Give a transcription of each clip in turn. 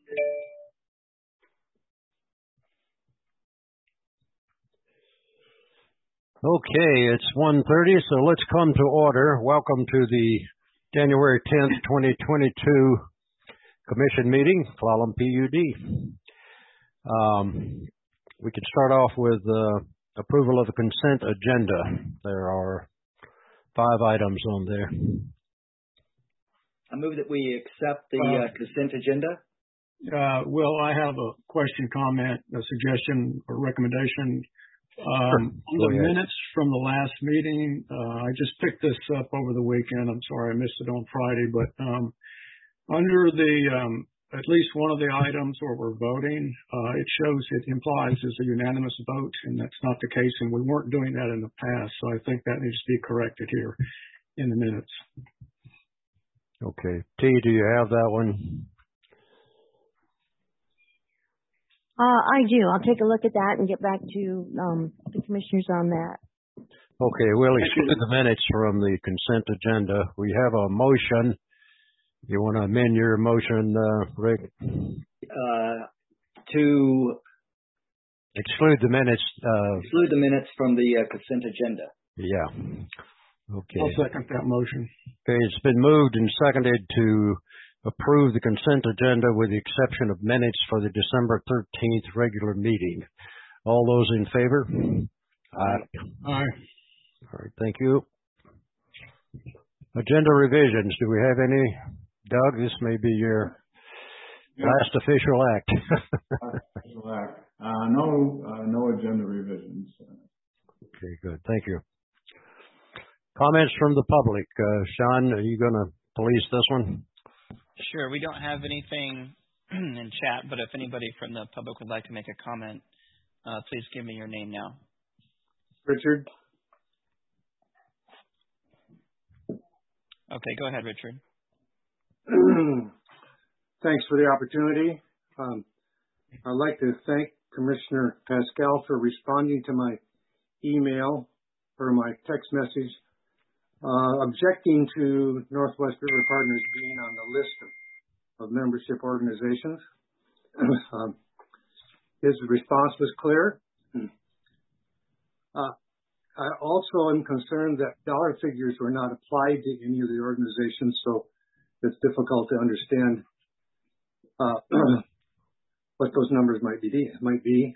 Okay, it's 1:30, so let's come to order. Welcome to the January 10th, 2022 Commission meeting, Clallam PUD. We can start off with approval of the consent agenda. There are 5 items on there. I move that we accept the consent agenda. Will, I have a question, comment, a suggestion, or recommendation. On the minutes from the last meeting, I just picked this up over the weekend. I'm sorry I missed it on Friday, but under the at least one of the items where we're voting, it implies it's a unanimous vote, and that's not the case, and we weren't doing that in the past, so I think that needs to be corrected here in the minutes. Okay. T, do you have that one? I do. I'll take a look at that and get back to the commissioners on that. Okay, we'll exclude the minutes from the consent agenda. We have a motion. You want to amend your motion, Rick? To exclude the minutes. Exclude the minutes from the consent agenda. Yeah. Okay. I'll second that motion. Okay, it's been moved and seconded to approve the consent agenda with the exception of minutes for the December 13th regular meeting. All those in favor? Aye. Aye. All right, thank you. Agenda revisions. Do we have any? Doug, this may be your last official act. No agenda revisions. Okay, good. Thank you. Comments from the public. Sean, are you going to police this one? Sure. We don't have anything in chat, but if anybody from the public would like to make a comment, please give me your name now. Richard. Okay, go ahead, Richard. Thanks for the opportunity. I'd like to thank Commissioner Pascal for responding to my email or my text message objecting to Northwest River Partners being on the list of membership organizations. His response was clear. I also am concerned that dollar figures were not applied to any of the organizations, so it's difficult to understand what those numbers might be.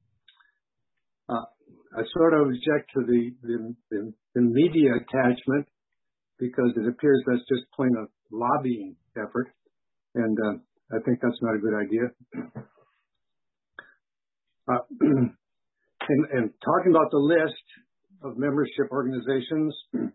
I sort of object to the media attachment because it appears that's just plain a lobbying effort, and I think that's not a good idea. And talking about the list of membership organizations,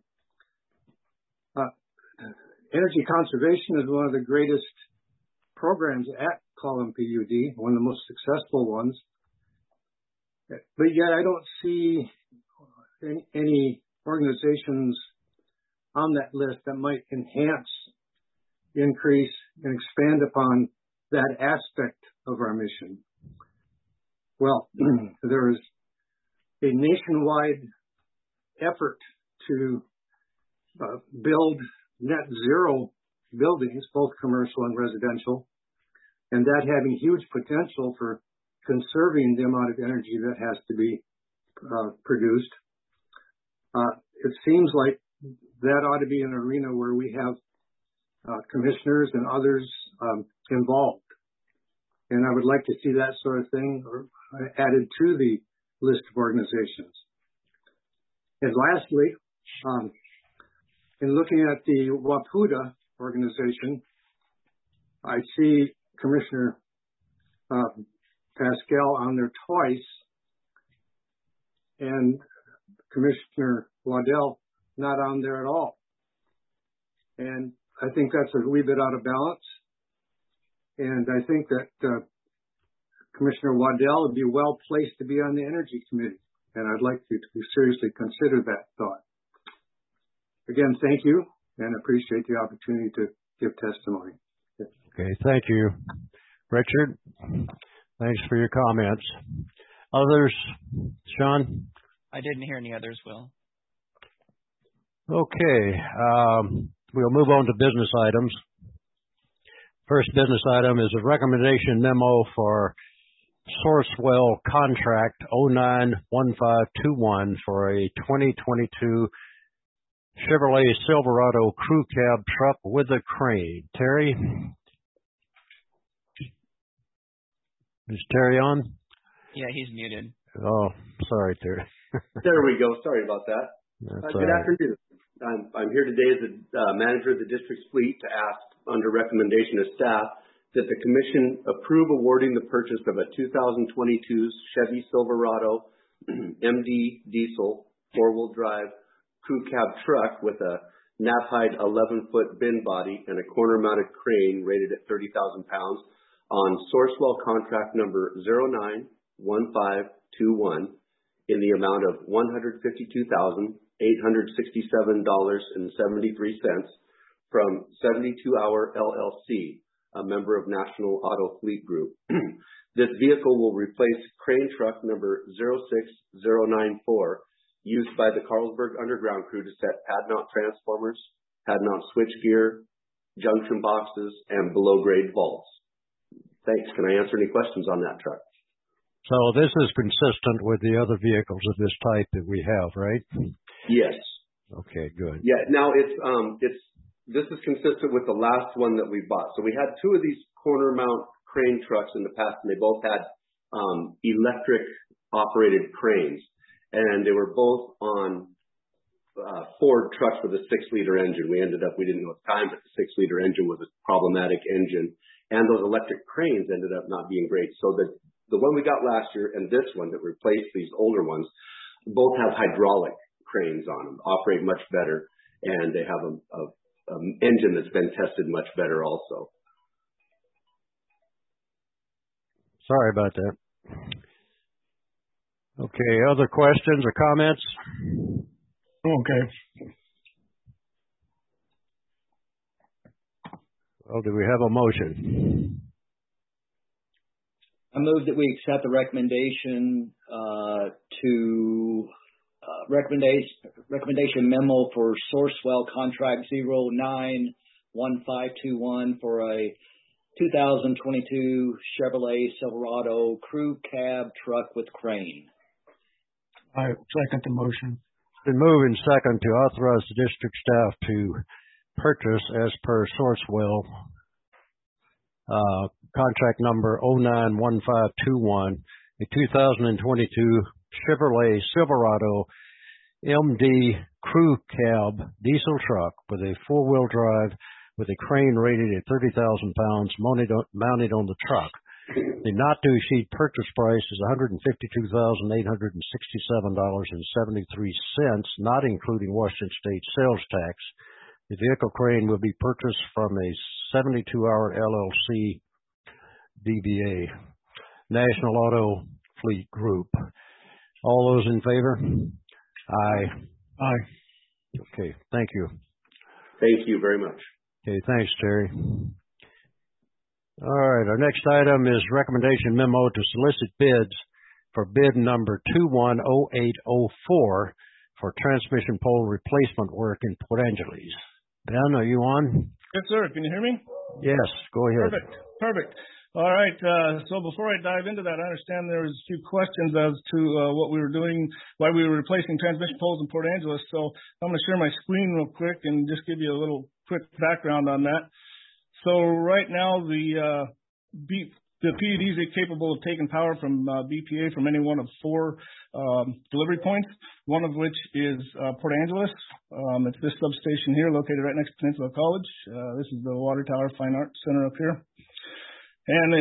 energy conservation is one of the greatest programs at Clallam PUD, one of the most successful ones. But yet I don't see any organizations on that list that might enhance, increase, and expand upon that aspect of our mission. Well, there is a nationwide effort to build net zero buildings, both commercial and residential, and that having huge potential for conserving the amount of energy that has to be produced. It seems like that ought to be an arena where we have commissioners and others involved. And I would like to see that sort of thing added to the list of organizations. And lastly, in looking at the WAPUDA organization, I see Commissioner Pascal on there twice, and Commissioner Waddell not on there at all. And I think that's a wee bit out of balance. And I think that Commissioner Waddell would be well placed to be on the Energy Committee. And I'd like to seriously consider that thought. Again, thank you, and appreciate the opportunity to give testimony. Okay, thank you. Richard, thanks for your comments. Others? Sean? I didn't hear any others, Will. Okay, we'll move on to business items. First business item is a recommendation memo for Sourcewell contract 091521 for a 2022 Chevrolet Silverado crew cab truck with a crane. Terry? Is Terry on? Yeah, he's muted. Oh, sorry, Terry. There we go. Sorry about that. Good right. afternoon. I'm here today as the manager of the district's fleet to ask, under recommendation of staff, that the commission approve awarding the purchase of a 2022 Chevy Silverado MD diesel four-wheel drive crew cab truck with a Knapheide 11-foot bin body and a corner-mounted crane rated at 30,000 pounds on Sourcewell contract number 091521 in the amount of $152,867.73 from 72 Hour LLC, a member of National Auto Fleet Group. This vehicle will replace crane truck number 06094, used by the Carlsberg Underground crew to set pad mount transformers, pad mount switchgear, junction boxes, and below-grade vaults. Thanks. Can I answer any questions on that truck? So this is consistent with the other vehicles of this type that we have, right? Yes. Okay, good. Yeah. Now this is consistent with the last one that we bought. So we had two of these corner mount crane trucks in the past, and they both had electric operated cranes, and they were both on Ford trucks with a 6-liter engine. We didn't know at the time, but the 6-liter engine was a problematic engine, and those electric cranes ended up not being great. So the one we got last year and this one that replaced these older ones both have hydraulic cranes on them, operate much better, and they have an engine that's been tested much better also. Sorry about that. Okay, other questions or comments? Okay. Well, do we have a motion? I move that we accept the recommendation recommendation memo for Sourcewell contract 091521 for a 2022 Chevrolet Silverado crew cab truck with crane. I second the motion. It's been moved and second to authorize the district staff to purchase, as per Sourcewell, contract number 091521, a 2022 Chevrolet Silverado MD crew cab diesel truck with a four-wheel drive with a crane rated at 30,000 pounds mounted on the truck. The not-to-exceed purchase price is $152,867.73, not including Washington State sales tax. The vehicle crane will be purchased from a 72 Hour LLC DBA, National Auto Fleet Group. All those in favor? Aye. Aye. Okay, thank you. Thank you very much. Okay, thanks, Terry. All right, our next item is recommendation memo to solicit bids for bid number 210804 for transmission pole replacement work in Port Angeles. Ben, are you on? Yes, sir. Can you hear me? Yes, go ahead. Perfect. All right. So before I dive into that, I understand there was a few questions as to what we were doing, why we were replacing transmission poles in Port Angeles. So I'm going to share my screen real quick and just give you a little quick background on that. So right now, the PUDs are capable of taking power from BPA from any one of 4 delivery points, one of which is Port Angeles. It's this substation here located right next to Peninsula College. This is the Water Tower Fine Arts Center up here. And,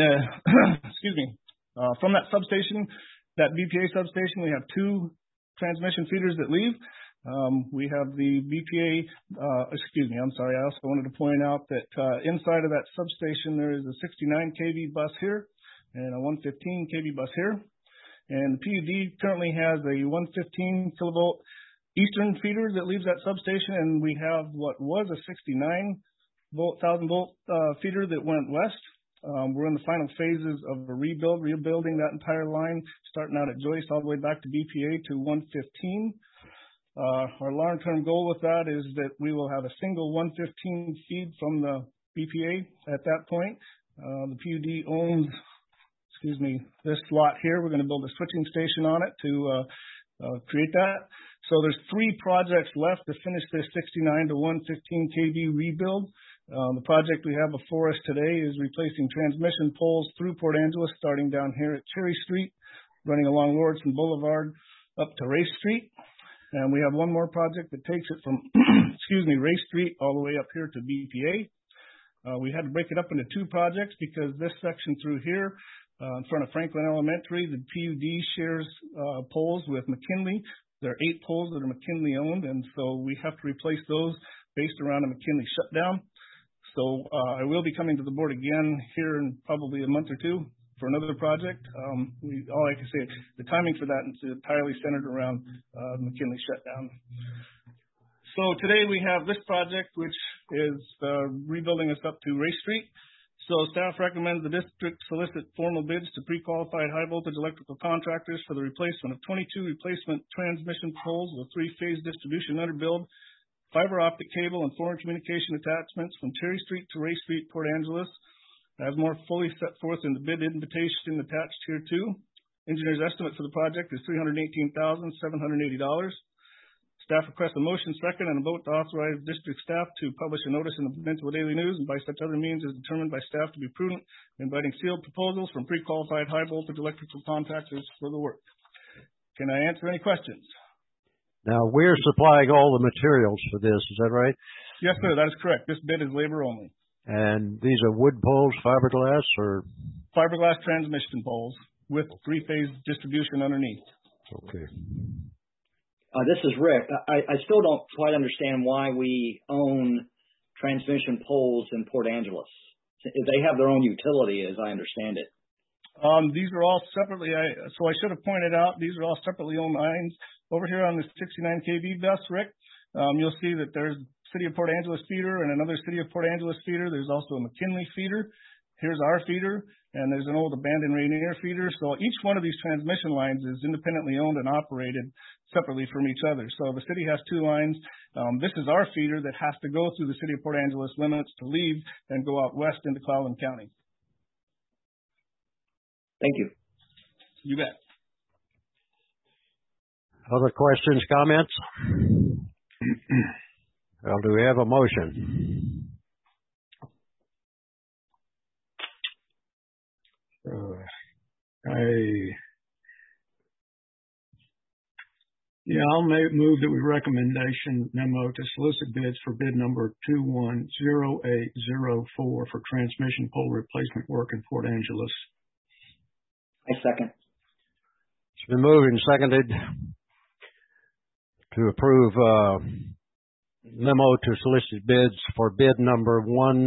from that substation, that BPA substation, we have 2 transmission feeders that leave. We have the BPA, I also wanted to point out that inside of that substation, there is a 69 kV bus here and a 115 kV bus here. And the PUD currently has a 115 kilovolt eastern feeder that leaves that substation, and we have what was a 69 volt, 1000 volt feeder that went west. We're in the final phases of a rebuilding that entire line, starting out at Joyce all the way back to BPA to 115. Our long-term goal with that is that we will have a single 115 feed from the BPA at that point. The PUD owns, this lot here. We're going to build a switching station on it to create that. So there's 3 projects left to finish this 69 to 115 kV rebuild. The project we have before us today is replacing transmission poles through Port Angeles, starting down here at Cherry Street, running along Lawrenson Boulevard up to Race Street. And we have one more project that takes it from, Race Street all the way up here to BPA. We had to break it up into 2 projects because this section through here, in front of Franklin Elementary, the PUD shares poles with McKinley. There are 8 poles that are McKinley owned, and so we have to replace those based around a McKinley shutdown. So I will be coming to the board again here in probably a month or 2 for another project. All I can say, the timing for that is entirely centered around McKinley shutdown. So today we have this project, which is rebuilding us up to Race Street. So staff recommends the district solicit formal bids to pre-qualified high-voltage electrical contractors for the replacement of 22 replacement transmission poles with 3-phase distribution underbuild, fiber optic cable, and foreign communication attachments from Cherry Street to Race Street, Port Angeles, as more fully set forth in the bid invitation attached here too. Engineer's estimate for the project is $318,780. Staff requests a motion second and a vote to authorize district staff to publish a notice in the Peninsula Daily News and by such other means as determined by staff to be prudent, inviting sealed proposals from pre-qualified high-voltage electrical contractors for the work. Can I answer any questions? Now, we're supplying all the materials for this, is that right? Yes, sir, that is correct. This bid is labor only. And these are wood poles, fiberglass, or? Fiberglass transmission poles with 3-phase distribution underneath. Okay. This is Rick. I still don't quite understand why we own transmission poles in Port Angeles. They have their own utility, as I understand it. These are all separately, so I should have pointed out, these are all separately owned lines. Over here on this 69 kV bus, Rick, you'll see that there's City of Port Angeles feeder and another City of Port Angeles feeder. There's also a McKinley feeder. Here's our feeder, and there's an old abandoned Rainier feeder. So each one of these transmission lines is independently owned and operated separately from each other. So the city has 2 lines. This is our feeder that has to go through the City of Port Angeles limits to leave and go out west into Clallam County. Thank you. You bet. Other questions, comments? Well, do we have a motion? I'll move that we recommendation memo to solicit bids for bid number 210804 for transmission pole replacement work in Port Angeles. I second. It's been moved and seconded to approve memo to solicit bids for bid number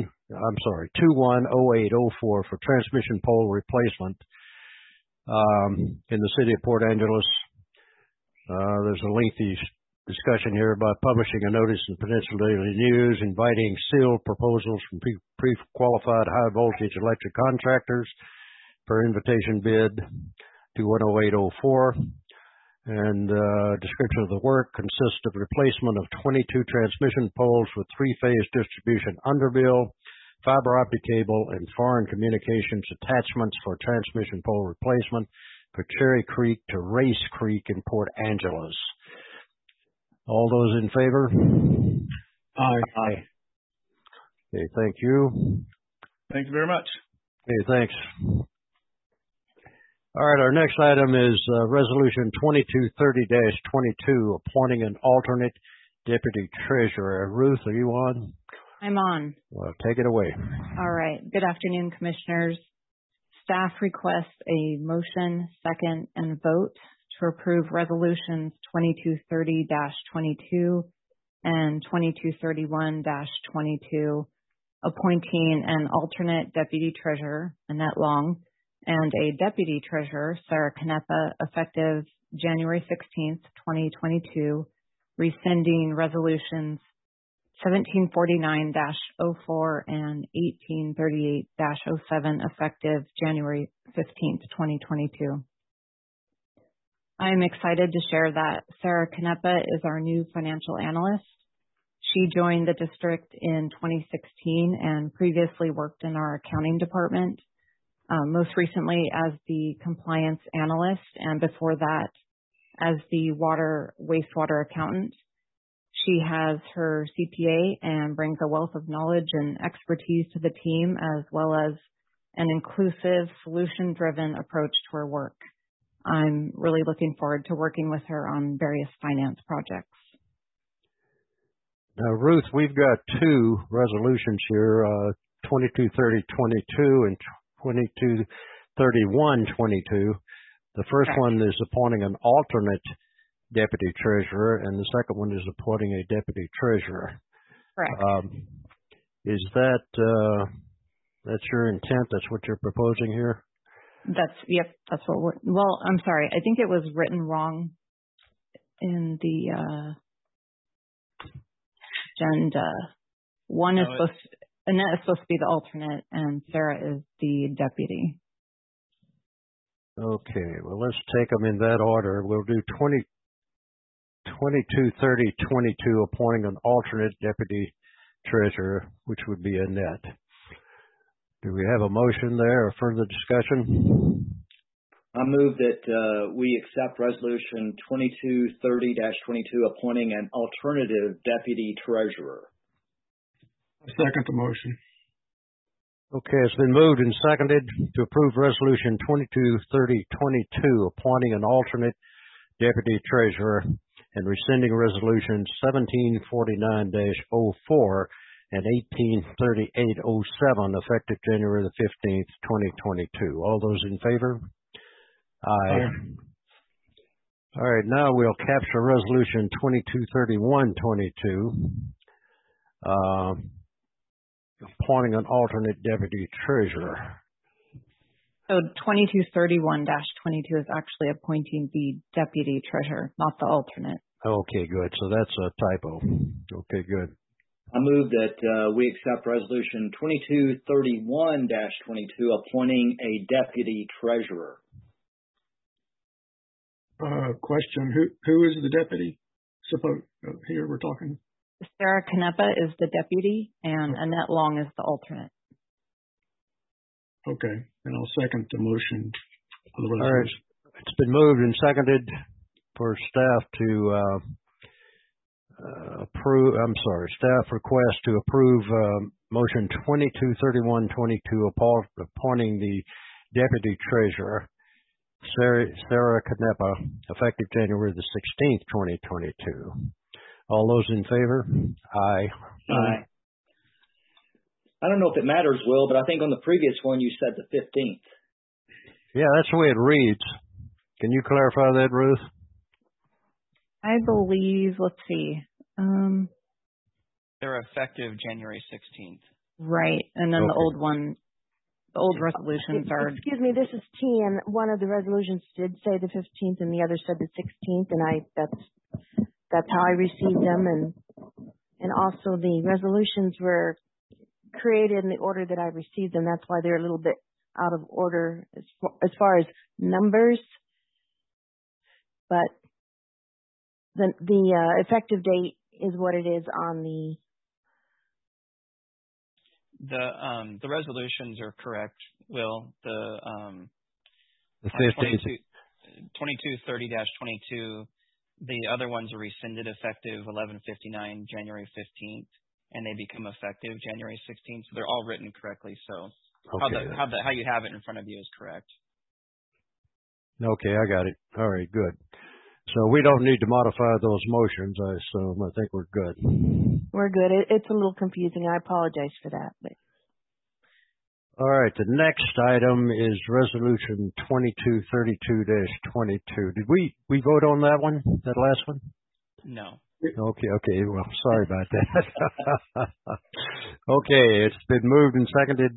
210804 for transmission pole replacement in the city of Port Angeles. There's a lengthy discussion here about publishing a notice in Peninsula Daily News inviting sealed proposals from pre-qualified high-voltage electric contractors for invitation bid 210804. And description of the work consists of replacement of 22 transmission poles with 3-phase distribution underbill, fiber optic cable, and foreign communications attachments for transmission pole replacement for Cherry Creek to Race Creek in Port Angeles. All those in favor? Aye. Aye. Okay, thank you. Thank you very much. Okay, thanks. All right, our next item is Resolution 2230-22, appointing an alternate deputy treasurer. Ruth, are you on? I'm on. Well, take it away. All right. Good afternoon, commissioners. Staff requests a motion, second, and vote to approve resolutions 2230-22 and 2231-22, appointing an alternate deputy treasurer, Annette Long, and a deputy treasurer, Sarah Canepa, effective January 16th, 2022, rescinding resolutions 1749-04 and 1838-07, effective January 15th, 2022. I am excited to share that Sarah Canepa is our new financial analyst. She joined the district in 2016 and previously worked in our accounting department, most recently as the compliance analyst, and before that as the wastewater accountant. She has her CPA and brings a wealth of knowledge and expertise to the team, as well as an inclusive, solution-driven approach to her work. I'm really looking forward to working with her on various finance projects. Now, Ruth, we've got two resolutions here, 223022 and 223122. The first one is appointing an alternate deputy treasurer, and the second one is appointing a deputy treasurer. Correct. Is that's your intent? That's what you're proposing here? That's what well, I'm sorry. I think it was written wrong in the agenda. Annette is supposed to be the alternate, and Sarah is the deputy. Okay, well, let's take them in that order. We'll do 223022, appointing an alternate deputy treasurer, which would be Annette. Do we have a motion there or further discussion? I move that we accept Resolution 2230-22, appointing an alternative deputy treasurer. I second the motion. Okay, it's been moved and seconded to approve Resolution 223022, appointing an alternate deputy treasurer and rescinding Resolutions 1749-04 and 1838-07, effective January the 15th, 2022. All those in favor? Aye. All right, now we'll capture Resolution 223122, appointing an alternate deputy treasurer. So 2231-22 is actually appointing the deputy treasurer, not the alternate. Okay, good. So that's a typo. Okay, good. I move that we accept Resolution 2231-22, appointing a deputy treasurer. Question: Who is the deputy? Here we're talking. Sarah Canepa is the deputy, and Annette Long is the alternate. Okay, and I'll second the motion for the resolution. All right. It's been moved and seconded for staff to staff request to approve motion 223122, appointing the deputy treasurer, Sarah Canepa, effective January the 16th, 2022. All those in favor? Aye. Aye. I don't know if it matters, Will, but I think on the previous one you said the 15th. Yeah, that's the way it reads. Can you clarify that, Ruth? I believe, let's see. They're effective January 16th. Right, and then the old resolutions are... Excuse me, this is T, and one of the resolutions did say the 15th and the other said the 16th, and that's how I received them, and also the resolutions were created in the order that I received them. That's why they're a little bit out of order as far as numbers, but the effective date is what it is on the... The resolutions are correct, Will. The 15th. 2230-22, the other ones are rescinded effective 11/59 January 15th, and they become effective January 16th. So they're all written correctly. So okay. How you have it in front of you is correct. Okay, I got it. All right, good. So we don't need to modify those motions, I assume. I think we're good. We're good. It's a little confusing. I apologize for that. But... All right, the next item is Resolution 2232-22. Did we vote on that one, that last one? No. Okay. Well, sorry about that. Okay, it's been moved and seconded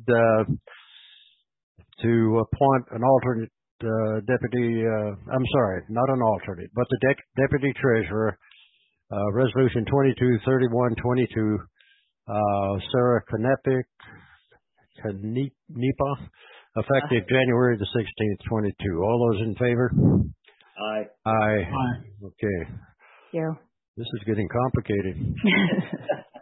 to appoint an alternate deputy, I'm sorry, not an alternate, but the deputy treasurer, Resolution 223122, Sarah Canepa, effective January the 16th, 22. All those in favor? Aye. Aye. Okay. Yeah. This is getting complicated.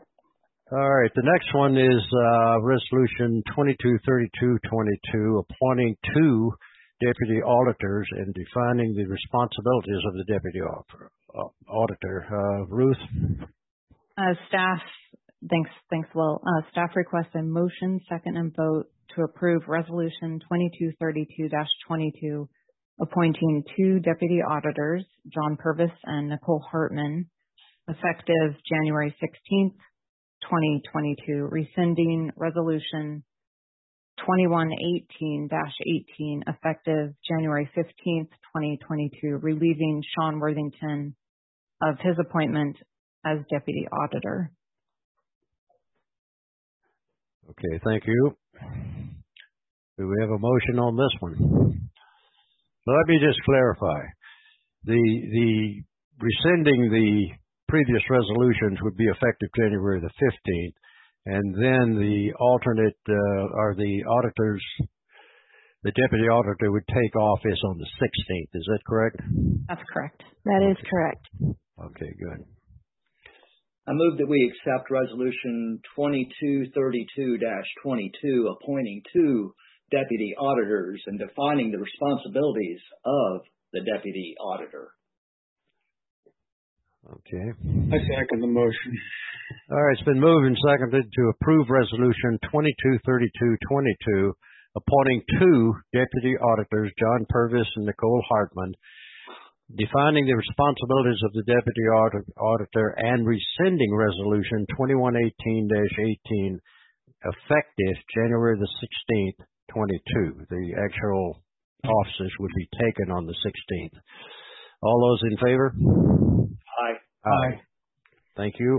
All right. The next one is Resolution 223222, appointing 2 deputy auditors and defining the responsibilities of the deputy auditor. Ruth? Staff, thanks, Will. Staff requests a motion, second, and vote to approve Resolution 2232-22, appointing 2 deputy auditors, John Purvis and Nicole Hartman, effective January 16th, 2022, rescinding Resolution 2118-18, effective January 15th, 2022, relieving Sean Worthington of his appointment as deputy auditor. Okay, thank you. Do we have a motion on this one? Let me just clarify. The rescinding the previous resolutions would be effective January the 15th, and then the alternate or the auditors, the deputy auditor would take office on the 16th. Is that correct? That's correct. That is correct. Okay, good. I move that we accept Resolution 2232-22, appointing 2 deputy auditors and defining the responsibilities of the deputy auditor. Okay. I second the motion. All right, it's been moved and seconded to approve Resolution 223222, appointing 2 deputy auditors, John Purvis and Nicole Hartman, defining the responsibilities of the deputy auditor, and rescinding Resolution 2118-18, effective January the 16th, 22. The actual offices would be taken on the 16th. All those in favor? Aye. Aye. Thank you.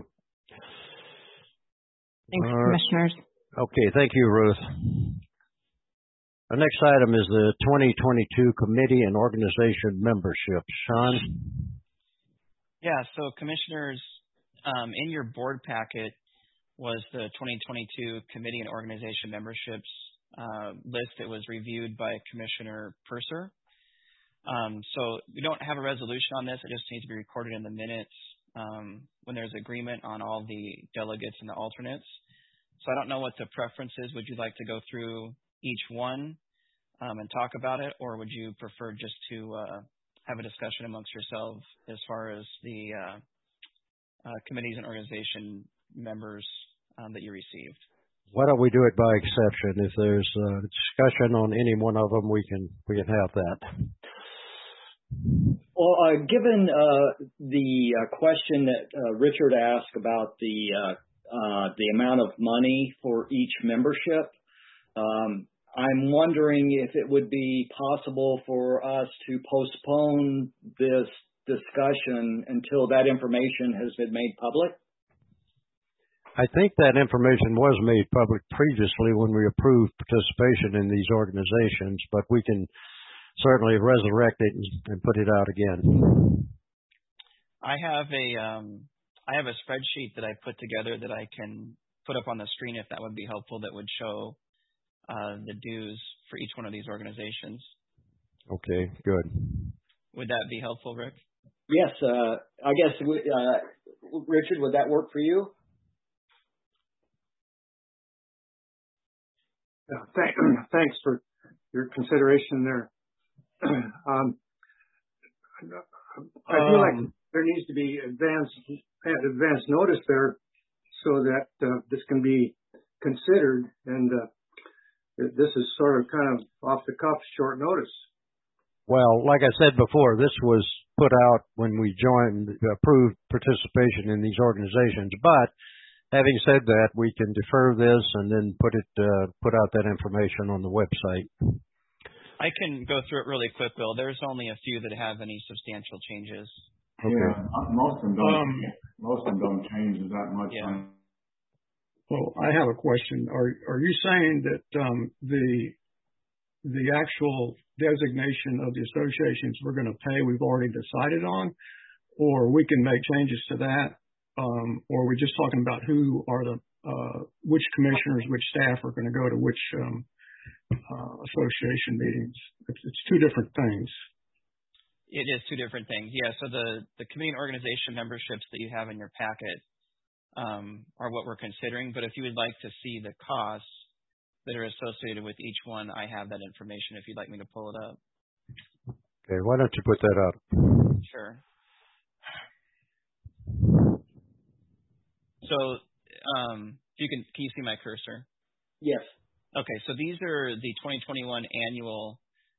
Thanks, Commissioners. Okay, thank you, Ruth. Our next item is the 2022 Committee and Organization Memberships. Sean? Yeah, so Commissioners, in your board packet was the 2022 Committee and Organization Memberships list. It was reviewed by Commissioner Purser. So we don't have a resolution on this. It just needs to be recorded in the minutes when there's agreement on all the delegates and the alternates. So I don't know what the preference is. Would you like to go through each one and talk about it, or would you prefer just to have a discussion amongst yourselves as far as the committees and organization members that you received? Why don't we do it by exception? If there's a discussion on any one of them, we can have that. Well, given the question that Richard asked about the amount of money for each membership, I'm wondering if it would be possible for us to postpone this discussion until that information has been made public. I think that information was made public previously when we approved participation in these organizations, but we can certainly resurrect it and put it out again. I have a spreadsheet that I put together that I can put up on the screen if that would be helpful, that would show the dues for each one of these organizations. Okay, good. Would that be helpful, Rick? Yes, I guess, Richard, would that work for you? Thanks for your consideration there. I feel like there needs to be advance notice there so that this can be considered, and this is sort of kind of off the cuff, short notice. Well, like I said before, this was put out when we approved participation in these organizations, but having said that, we can defer this and then put out that information on the website. I can go through it really quick, Will. There's only a few that have any substantial changes. Okay. Yeah, most of them don't change that much. Yeah. Well, I have a question. Are you saying that the actual designation of the associations we're going to pay we've already decided on, or we can make changes to that? Or are we just talking about who are which commissioners, which staff are going to go to which association meetings? It's two different things. It is two different things. Yeah. So the committee and organization memberships that you have in your packet, are what we're considering. But if you would like to see the costs that are associated with each one, I have that information if you'd like me to pull it up. Okay, why don't you put that up? Sure. So, can you see my cursor? Yes. Okay, so these are the 2021 annual,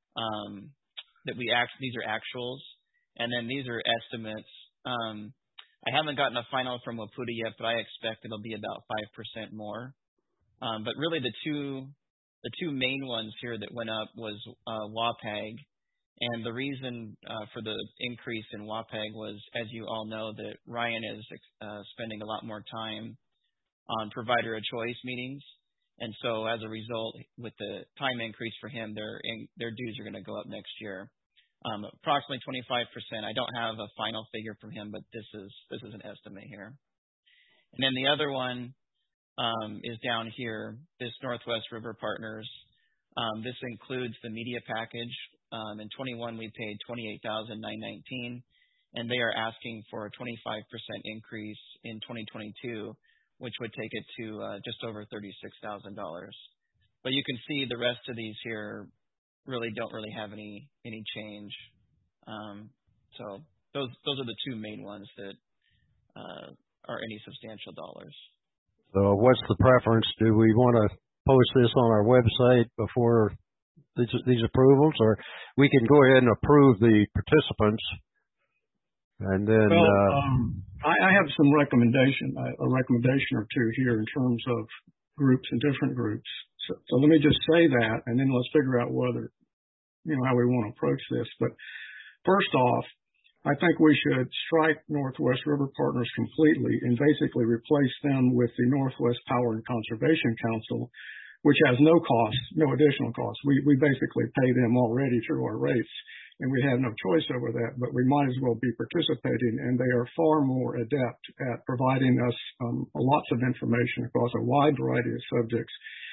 these are actuals, and then these are estimates. I haven't gotten a final from Wapouta yet, but I expect it'll be about 5% more. But really the two main ones here that went up was WAPAG. And the reason for the increase in WAPAG was, as you all know, that Ryan is spending a lot more time on provider of choice meetings. And so as a result, with the time increase for him, their dues are going to go up next year. Approximately 25%. I don't have a final figure from him, but this is an estimate here. And then the other one is down here, this Northwest River Partners. This includes the media package. In 21, we paid $28,919, and they are asking for a 25% increase in 2022, which would take it to just over $36,000. But you can see the rest of these here don't really have any change. So those are the two main ones that are any substantial dollars. So what's the preference? Do we want to post this on our website before these approvals, or we can go ahead and approve the participants and then I have some a recommendation or two here in terms of groups and different groups. So let me just say that, and then let's figure out whether, how we want to approach this. But first off, I think we should strike Northwest River Partners completely and basically replace them with the Northwest Power and Conservation Council, which has no cost, no additional cost. We basically pay them already through our rates, and we have no choice over that, but we might as well be participating, and they are far more adept at providing us lots of information across a wide variety of subjects,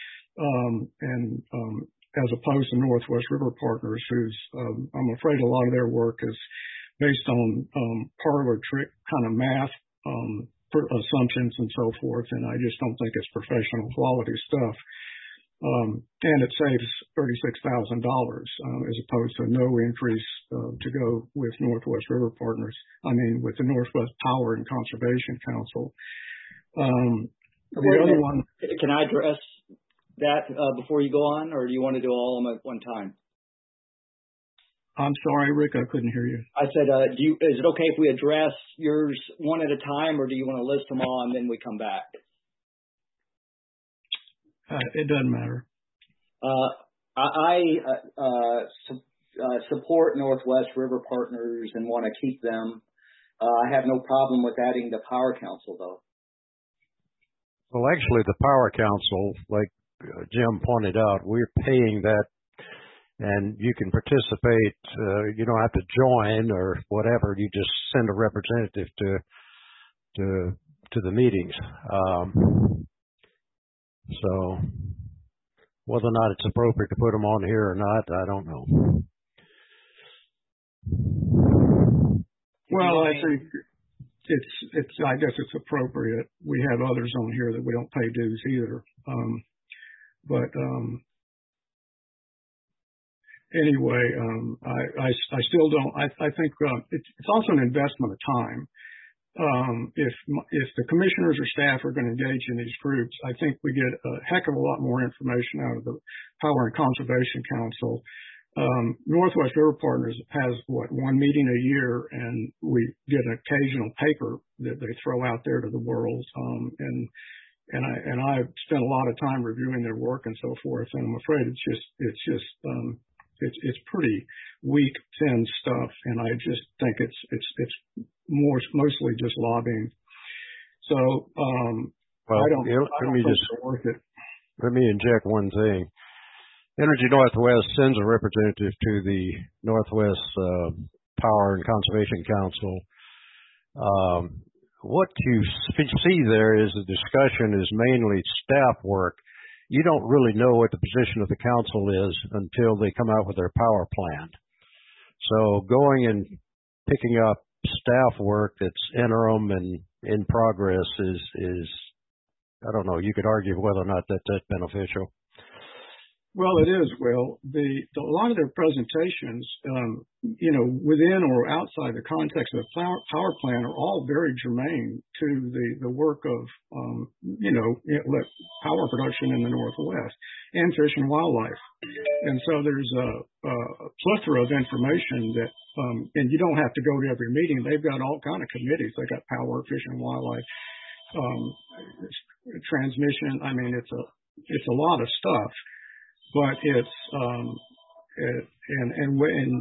as opposed to Northwest River Partners, who's, I'm afraid a lot of their work is based on parlor trick kind of math assumptions and so forth, and I just don't think it's professional quality stuff. And it saves $36,000 as opposed to no increase to go with Northwest River Partners. with the Northwest Power and Conservation Council. The other one. Can I address that before you go on, or do you want to do all of them at one time? I'm sorry, Rick, I couldn't hear you. I said, is it okay if we address yours one at a time, or do you want to list them all and then we come back? It doesn't matter. I support Northwest River Partners and want to keep them. I have no problem with adding the Power Council, though. Well, actually, the Power Council, like Jim pointed out, we're paying that, and you can participate. You don't have to join or whatever. You just send a representative to the meetings. So whether or not it's appropriate to put them on here or not, I don't know. Well, I think I guess it's appropriate. We have others on here that we don't pay dues either. Anyway, I still don't. I think it's also an investment of time. If the commissioners or staff are going to engage in these groups, I think we get a heck of a lot more information out of the Power and Conservation Council. Northwest River Partners has one meeting a year, and we get an occasional paper that they throw out there to the world. And I've spent a lot of time reviewing their work and so forth, and I'm afraid it's pretty weak, thin stuff, and I just think it's mostly just lobbying. So let me inject one thing. Energy Northwest sends a representative to the Northwest Power and Conservation Council. What you see there is the discussion is mainly staff work. You don't really know what the position of the council is until they come out with their power plan. So going and picking up staff work that's interim and in progress is I don't know. You could argue whether or not that's beneficial. Well, it is. Well, a lot of their presentations, within or outside the context of the power plant are all very germane to the work of, power production in the Northwest and fish and wildlife. And so there's a plethora of information that, and you don't have to go to every meeting. They've got all kind of committees. They got power, fish and wildlife, transmission. I mean, it's a lot of stuff. But it's the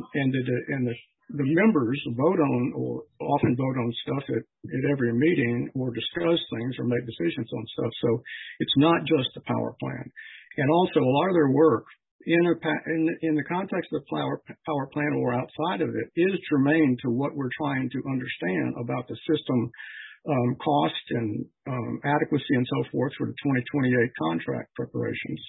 members vote on or often vote on stuff at every meeting or discuss things or make decisions on stuff. So it's not just the power plant, and also a lot of their work in the context of the power plant or outside of it is germane to what we're trying to understand about the system cost and adequacy and so forth for the 2028 contract preparations.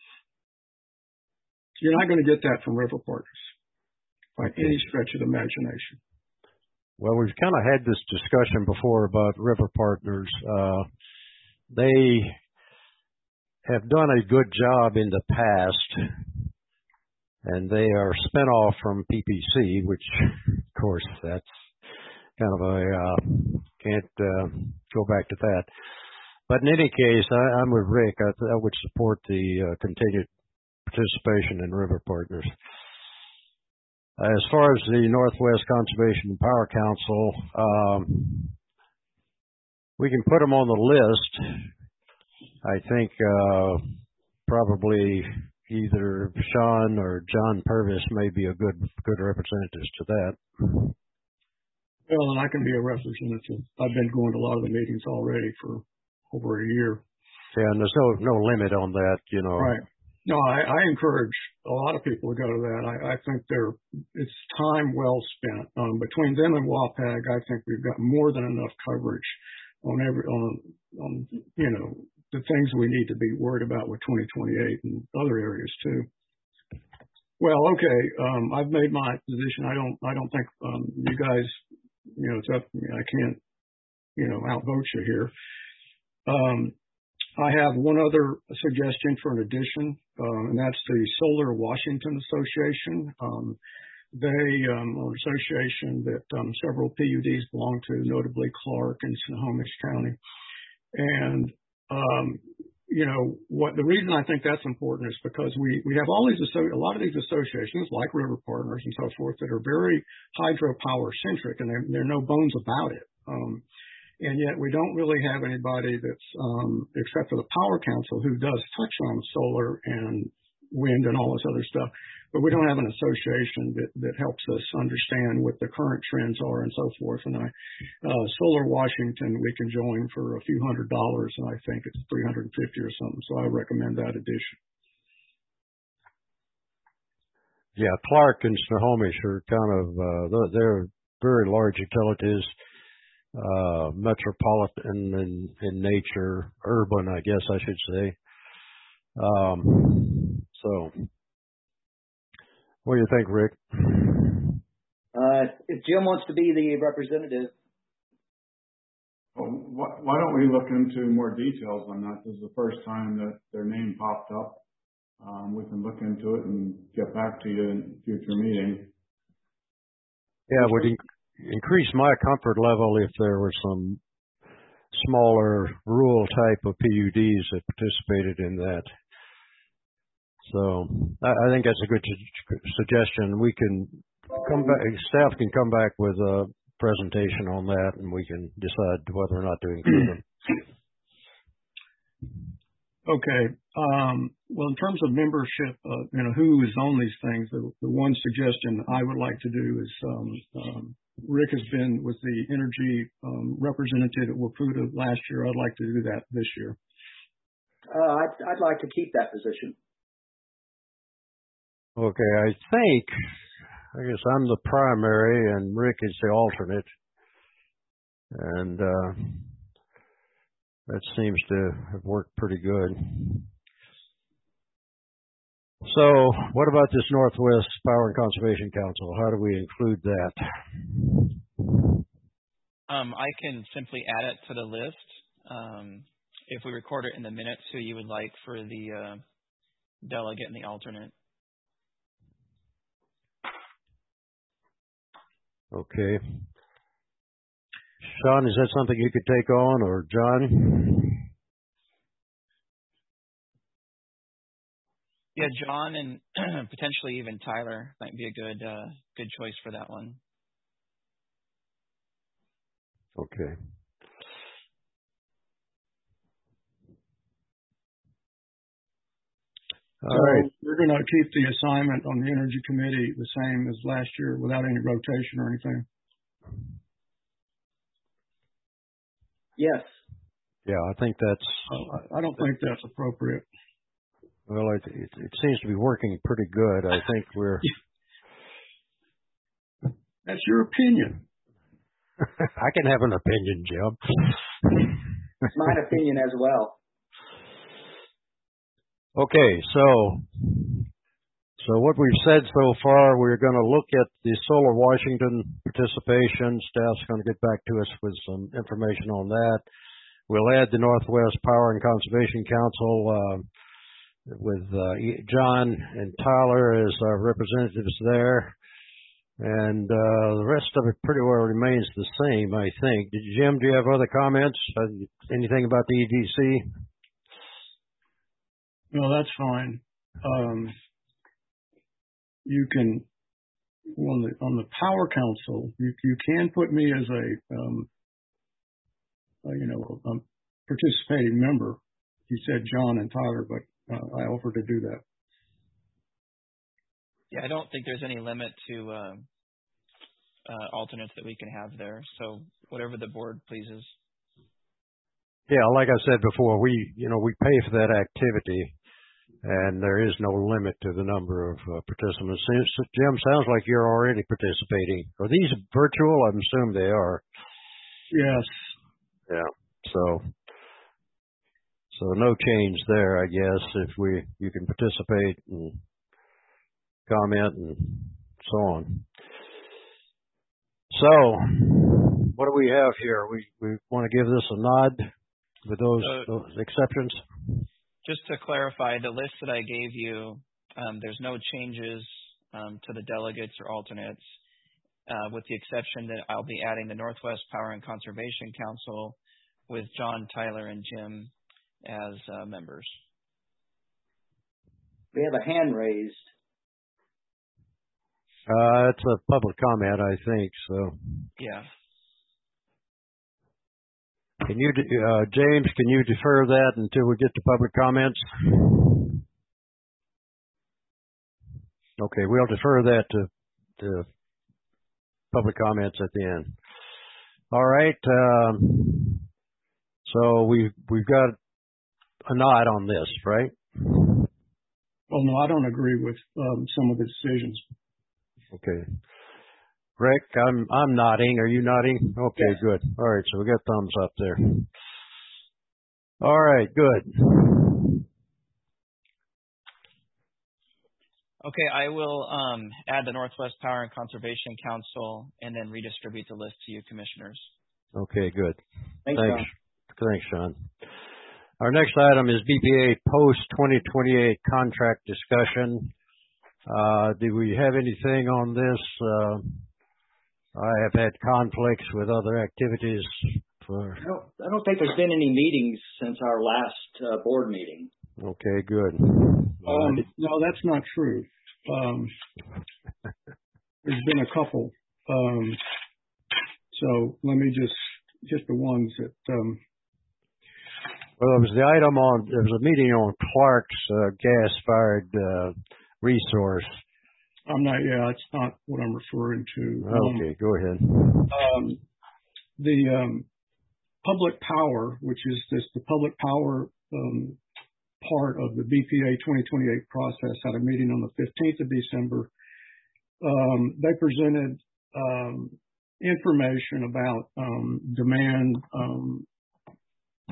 You're not going to get that from River Partners by any stretch of the imagination. Well, we've kind of had this discussion before about River Partners. They have done a good job in the past, and they are spin off from PPC, which, of course, that's kind of can't go back to that. But in any case, I'm with Rick. I would support the continued participation in River Partners. As far as the Northwest Conservation and Power Council, we can put them on the list. I think probably either Sean or John Purvis may be a good representatives to that. Well, and I can be a representative. I've been going to a lot of the meetings already for over a year. Yeah, and there's no limit on that, Right. No, I encourage a lot of people to go to that. I think it's time well spent. Between them and WAPAG, I think we've got more than enough coverage on the things we need to be worried about with 2028 and other areas too. Well, okay, I've made my position. I don't think you guys, it's up to me. I can't, outvote you here. I have one other suggestion for an addition, and that's the Solar Washington Association. They are an association that several PUDs belong to, notably Clark and Snohomish County. And, the reason I think that's important is because we have all these, a lot of these associations like River Partners and so forth that are very hydropower centric, and there are no bones about it. And yet we don't really have anybody that's, except for the Power Council, who does touch on solar and wind and all this other stuff. But we don't have an association that helps us understand what the current trends are and so forth. And Solar Washington, we can join for a few $100s, and I think it's $350 or something. So I recommend that addition. Yeah, Clark and Snohomish are kind of, they're very large utilities. Metropolitan in nature, urban, I guess I should say. So, what do you think, Rick? If Jim wants to be the representative. Well, why don't we look into more details on that? This is the first time that their name popped up. We can look into it and get back to you in a future meeting. Yeah, would increase my comfort level if there were some smaller rural type of PUDs that participated in that. So I think that's a good suggestion. We can come back, staff can come back with a presentation on that, and we can decide whether or not to include them. Okay. Well, in terms of membership, who is on these things, the one suggestion I would like to do is, Rick was the energy representative at WAPUTA last year. I'd like to do that this year. I'd like to keep that position. Okay, I guess I'm the primary and Rick is the alternate. And that seems to have worked pretty good. So what about this Northwest Power and Conservation Council? How do we include that? I can simply add it to the list. If we record it in the minutes, who you would like for the delegate and the alternate. Okay. Sean, is that something you could take on, or John? Yeah, John and potentially even Tyler might be a good choice for that one. Okay. All right. We're going to keep the assignment on the Energy Committee the same as last year without any rotation or anything? Yes. Yeah, I think that's... I don't think that's appropriate. Well, it seems to be working pretty good. I think we're... That's your opinion. I can have an opinion, Jim. It's my opinion as well. Okay, so what we've said so far, we're going to look at the Solar Washington participation. Staff's going to get back to us with some information on that. We'll add the Northwest Power and Conservation Council with John and Tyler as our representatives there. And the rest of it pretty well remains the same, I think. Jim, do you have other comments? Anything about the EDC? No, that's fine. You can, on the Power Council, you can put me as a participating member. You said John and Tyler, but I offered to do that. Yeah, I don't think there's any limit to alternates that we can have there. So whatever the board pleases. Yeah, like I said before, we pay for that activity, and there is no limit to the number of participants. Jim, sounds like you're already participating. Are these virtual? I assume they are. Yes. Yeah. So no change there, I guess, if you can participate and comment and so on. So, what do we have here? We want to give this a nod with those exceptions? Just to clarify, the list that I gave you, there's no changes to the delegates or alternates, with the exception that I'll be adding the Northwest Power and Conservation Council with John, Tyler, and Jim as members. We have a hand raised. It's a public comment, I think, so. Yeah. Can you, James, can you defer that until we get to public comments? Okay, we'll defer that to public comments at the end. All right, so we've got a nod on this, right? Well, no, I don't agree with some of the decisions. Okay. Rick, I'm nodding. Are you nodding? Okay, yes. Good. All right, so we got thumbs up there. All right, good. Okay, I will add the Northwest Power and Conservation Council and then redistribute the list to you, commissioners. Okay, good. Thanks, Sean. Thanks, Sean. Our next item is BPA post-2028 contract discussion. Do we have anything on this? I have had conflicts with other activities. I don't think there's been any meetings since our last board meeting. Okay, good. No, that's not true. There's been a couple. So let me just the ones that. Well, there was the item there was a meeting on Clark's gas-fired resource. It's not what I'm referring to. Okay, go ahead. The public power, which is the public power part of the BPA 2028 process, had a meeting on the 15th of December. They presented information about demand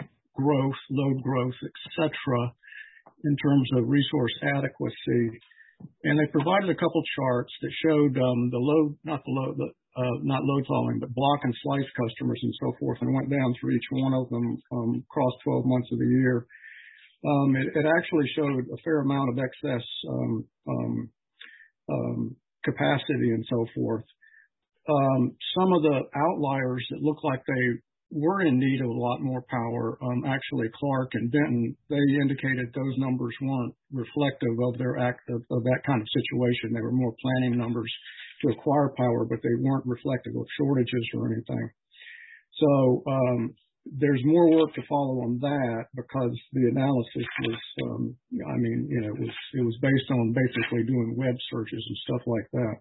growth, load growth, etc., in terms of resource adequacy. And they provided a couple charts that showed not load following, but block and slice customers and so forth, and went down through each one of them across 12 months of the year. It actually showed a fair amount of excess capacity and so forth. Some of the outliers that looked like they were in need of a lot more power, actually Clark and Benton, they indicated those numbers weren't reflective of of that kind of situation. They were more planning numbers to acquire power, but they weren't reflective of shortages or anything. So there's more work to follow on that, because the analysis was, it was based on basically doing web searches and stuff like that.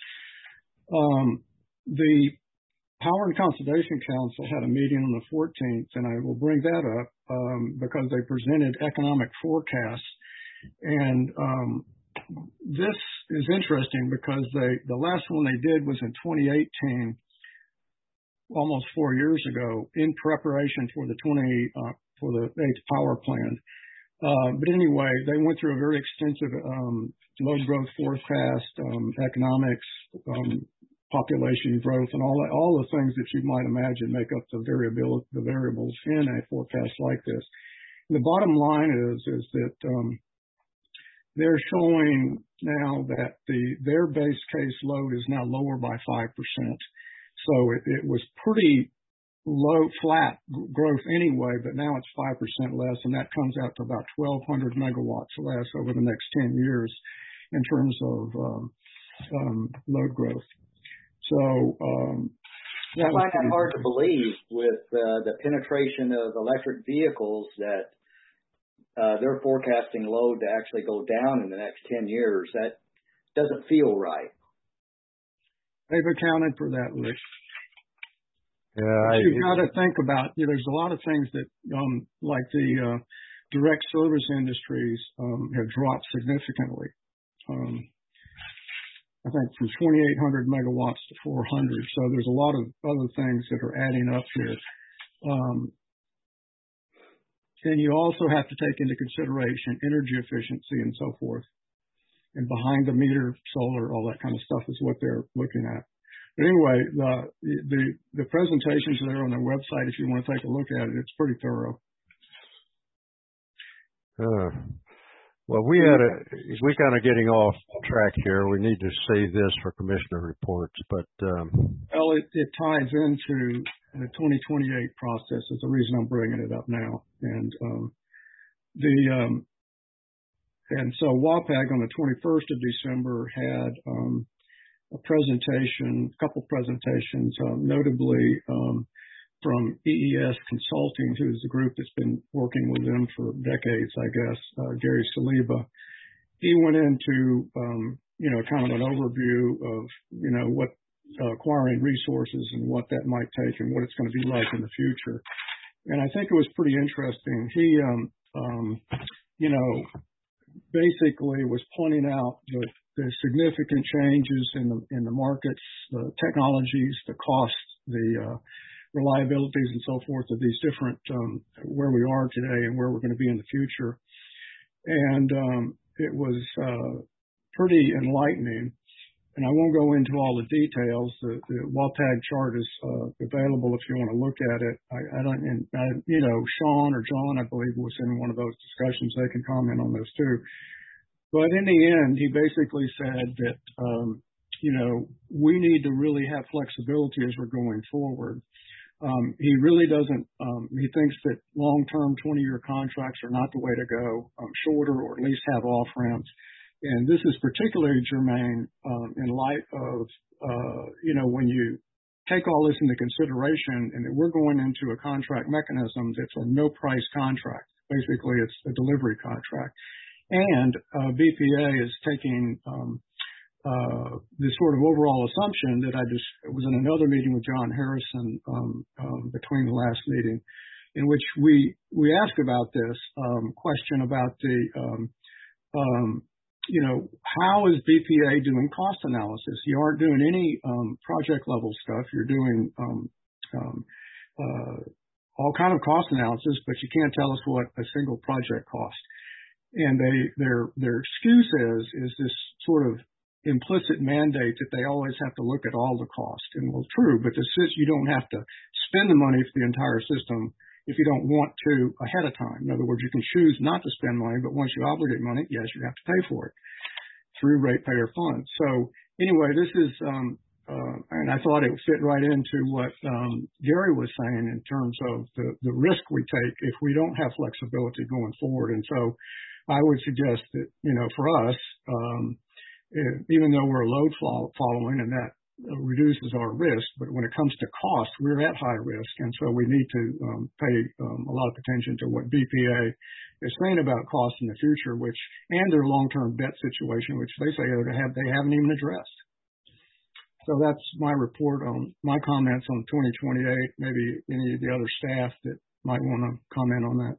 The Power and Conservation Council had a meeting on the 14th, and I will bring that up because they presented economic forecasts. And this is interesting because the last one they did was in 2018, almost 4 years ago, in preparation for the 8th power plan. But anyway, they went through a very extensive load growth forecast, economics, population growth, and all the things that you might imagine make up the variables in a forecast like this. And the bottom line is that they're showing now that their base case load is now lower by 5%. So it was pretty low, flat growth anyway, but now it's 5% less, and that comes out to about 1,200 megawatts less over the next 10 years in terms of load growth. So I find that hard to believe with the penetration of electric vehicles that they're forecasting load to actually go down in the next 10 years. That doesn't feel right. They've accounted for that, Rick. Yeah, you've got to think about, there's a lot of things that, like the direct service industries have dropped significantly. I think from 2,800 megawatts to 400. So there's a lot of other things that are adding up here. And you also have to take into consideration energy efficiency and so forth. And behind the meter solar, all that kind of stuff is what they're looking at. But anyway, the presentations are there on their website if you want to take a look at it. It's pretty thorough. Well, we're kind of getting off track here. We need to save this for commissioner reports, but well, it ties into the 2028 process. Is the reason I'm bringing it up now. And and so WAPAG on the 21st of December had a couple presentations, notably from EES Consulting, who's the group that's been working with them for decades, I guess, Gary Saliba. He went into, kind of an overview of, what acquiring resources and what that might take and what it's going to be like in the future. And I think it was pretty interesting. He, basically was pointing out the significant changes in the markets, the technologies, the costs, the reliabilities and so forth of these different, where we are today and where we're going to be in the future. And it was pretty enlightening. And I won't go into all the details. The WAPAG chart is available if you want to look at it. Sean or John, I believe, was in one of those discussions. They can comment on those too. But in the end, he basically said that, we need to really have flexibility as we're going forward. He really doesn't, he thinks that long-term 20-year contracts are not the way to go, shorter or at least have off-ramps. And this is particularly germane in light of, when you take all this into consideration and that we're going into a contract mechanism that's a no-price contract. Basically, it's a delivery contract. And BPA is taking this sort of overall assumption that I was in another meeting with John Harrison between the last meeting, in which we asked about this question about the how is BPA doing cost analysis? You aren't doing any project level stuff. You're doing all kind of cost analysis, but you can't tell us what a single project costs. And their excuse is this sort of implicit mandate that they always have to look at all the cost. And well, true, but you don't have to spend the money for the entire system if you don't want to ahead of time. In other words, you can choose not to spend money, but once you obligate money, yes, you have to pay for it through ratepayer funds. So anyway, this is, and I thought it fit right into what Gary was saying in terms of the risk we take if we don't have flexibility going forward. And so I would suggest that, for us, even though we're load following and that reduces our risk, but when it comes to cost, we're at high risk. And so we need to pay a lot of attention to what BPA is saying about costs in the future, and their long-term debt situation, which they say they haven't even addressed. So that's my report on my comments on 2028. Maybe any of the other staff that might want to comment on that.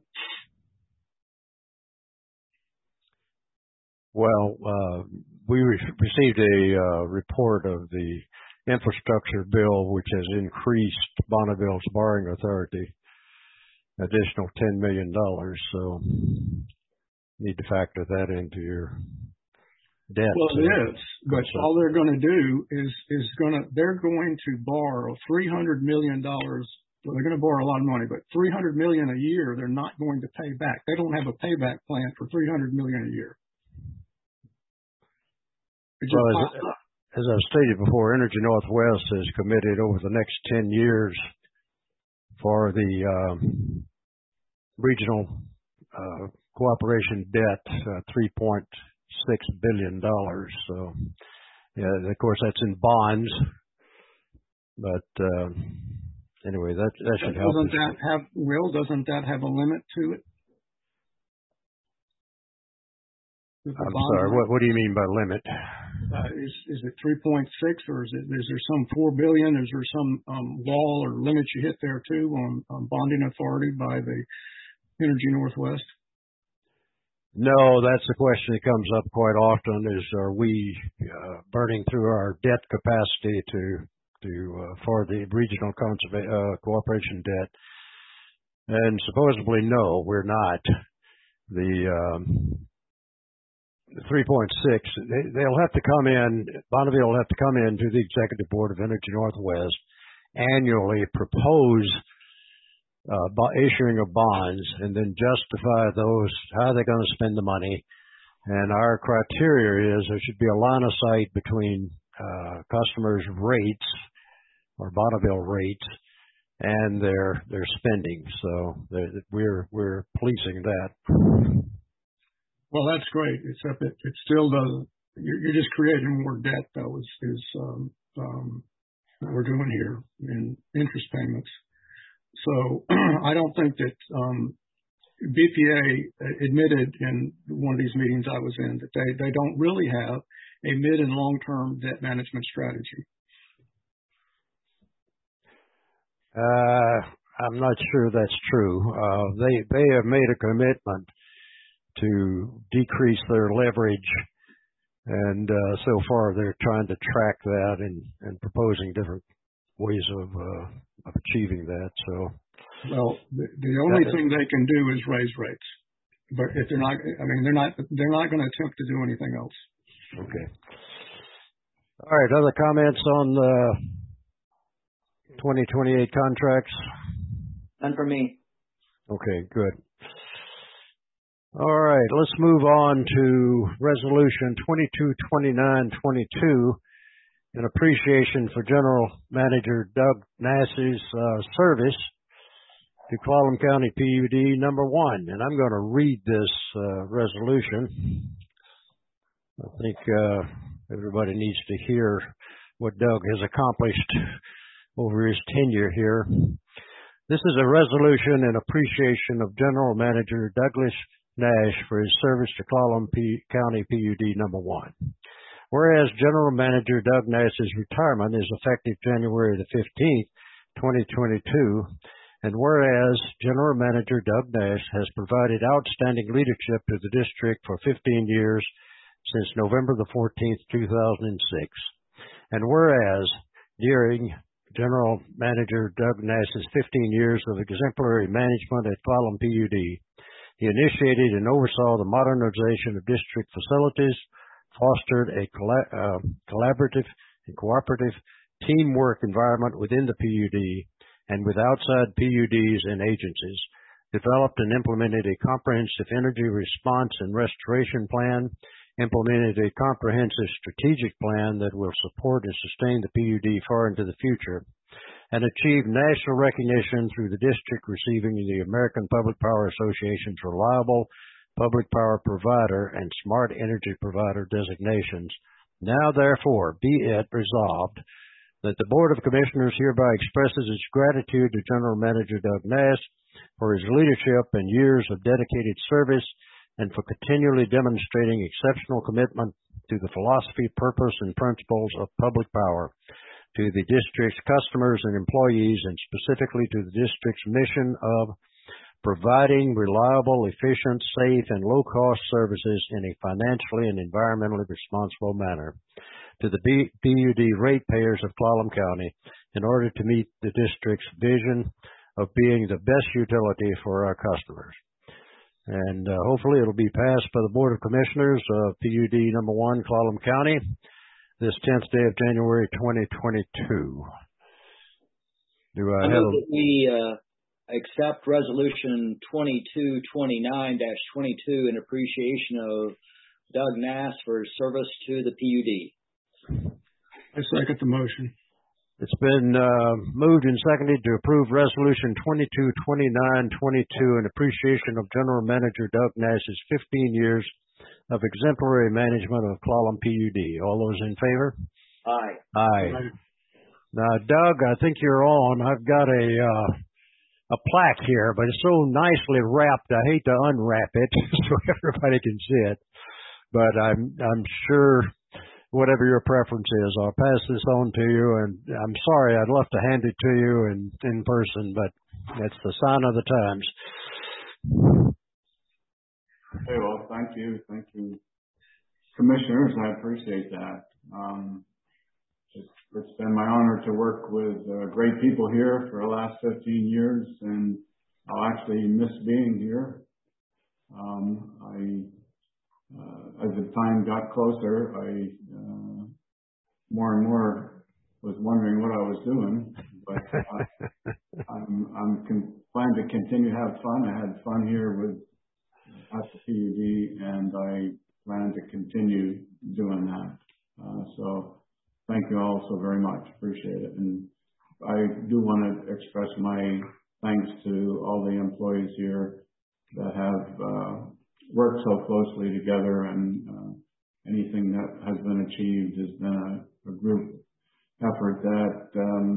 Well, we received a report of the infrastructure bill, which has increased Bonneville's borrowing authority additional $10 million. So you need to factor that into your debt. Well, it is, but all they're going to do is they're going to borrow $300 million. Well, they're going to borrow a lot of money, but $300 million a year they're not going to pay back. They don't have a payback plan for $300 million a year. Well, as I've stated before, Energy Northwest is committed over the next 10 years for the regional cooperation debt, $3.6 billion. So, yeah, of course, that's in bonds. But anyway, that should help. Doesn't that have a limit to it? I'm sorry. What do you mean by limit? Is it 3.6, or is there some 4 billion? Is there some wall or limit you hit there too on bonding authority by the Energy Northwest? No, that's the question that comes up quite often: is are we burning through our debt capacity for the regional cooperation debt? And supposedly, no, we're not. The 3.6, they'll have to come in, Bonneville will have to come in to the Executive Board of Energy Northwest annually, propose issuing of bonds, and then justify those, how they're going to spend the money. And our criteria is there should be a line of sight between customers' rates, or Bonneville rates, and their spending. So we're policing that. Well, that's great, except it still doesn't. You're just creating more debt, though, is what we're doing here in interest payments. So I don't think that BPA admitted in one of these meetings I was in that they don't really have a mid and long-term debt management strategy. I'm not sure that's true. They have made a commitment to decrease their leverage, and so far they're trying to track that and proposing different ways of achieving that. So, well, the only thing they can do is raise rates, but if they're not going to attempt to do anything else. Okay. All right. Other comments on the 2028 contracts? None for me. Okay. Good. All right, let's move on to Resolution 222922, in appreciation for General Manager Doug Nass's service to Tuolumne County PUD number 1. And I'm going to read this resolution. I think everybody needs to hear what Doug has accomplished over his tenure here. This is a resolution in appreciation of General Manager Douglas Nash for his service to Tuolumne County PUD number 1. Whereas General Manager Doug Nash's retirement is effective January the 15th, 2022, and whereas General Manager Doug Nash has provided outstanding leadership to the district for 15 years since November the 14th, 2006, and whereas during General Manager Doug Nash's 15 years of exemplary management at Tuolumne PUD, He initiated and oversaw the modernization of district facilities, fostered a collaborative and cooperative teamwork environment within the PUD and with outside PUDs and agencies, developed and implemented a comprehensive energy response and restoration plan, implemented a comprehensive strategic plan that will support and sustain the PUD far into the future, and achieved national recognition through the district receiving the American Public Power Association's Reliable Public Power Provider and Smart Energy Provider designations. Now, therefore, be it resolved that the Board of Commissioners hereby expresses its gratitude to General Manager Doug Nass for his leadership and years of dedicated service and for continually demonstrating exceptional commitment to the philosophy, purpose, and principles of public power, to the district's customers and employees, and specifically to the district's mission of providing reliable, efficient, safe, and low-cost services in a financially and environmentally responsible manner to the PUD ratepayers of Clallam County in order to meet the district's vision of being the best utility for our customers. And hopefully it'll be passed by the Board of Commissioners of PUD number 1, Clallam County, this 10th day of January 2022. Do I have we accept Resolution 2229-22 in appreciation of Doug Nass for his service to the PUD. I second the motion. It's been moved and seconded to approve Resolution 2229-22 in appreciation of General Manager Doug Nass's 15 years of exemplary management of Clallam PUD. All those in favor? Aye. Aye. Now, Doug, I think you're on. I've got a plaque here, but it's so nicely wrapped, I hate to unwrap it so everybody can see it. But I'm sure whatever your preference is, I'll pass this on to you. And I'm sorry, I'd love to hand it to you in person, but that's the sign of the times. Okay, well, thank you. Thank you, Commissioners. I appreciate that. It's been my honor to work with great people here for the last 15 years, and I'll actually miss being here. As the time got closer, I more and more was wondering what I was doing, but I'm plan to continue to have fun. I had fun here at the PUD, and I plan to continue doing that. So thank you all so very much. Appreciate it. And I do want to express my thanks to all the employees here that have worked so closely together, and anything that has been achieved has been a group effort that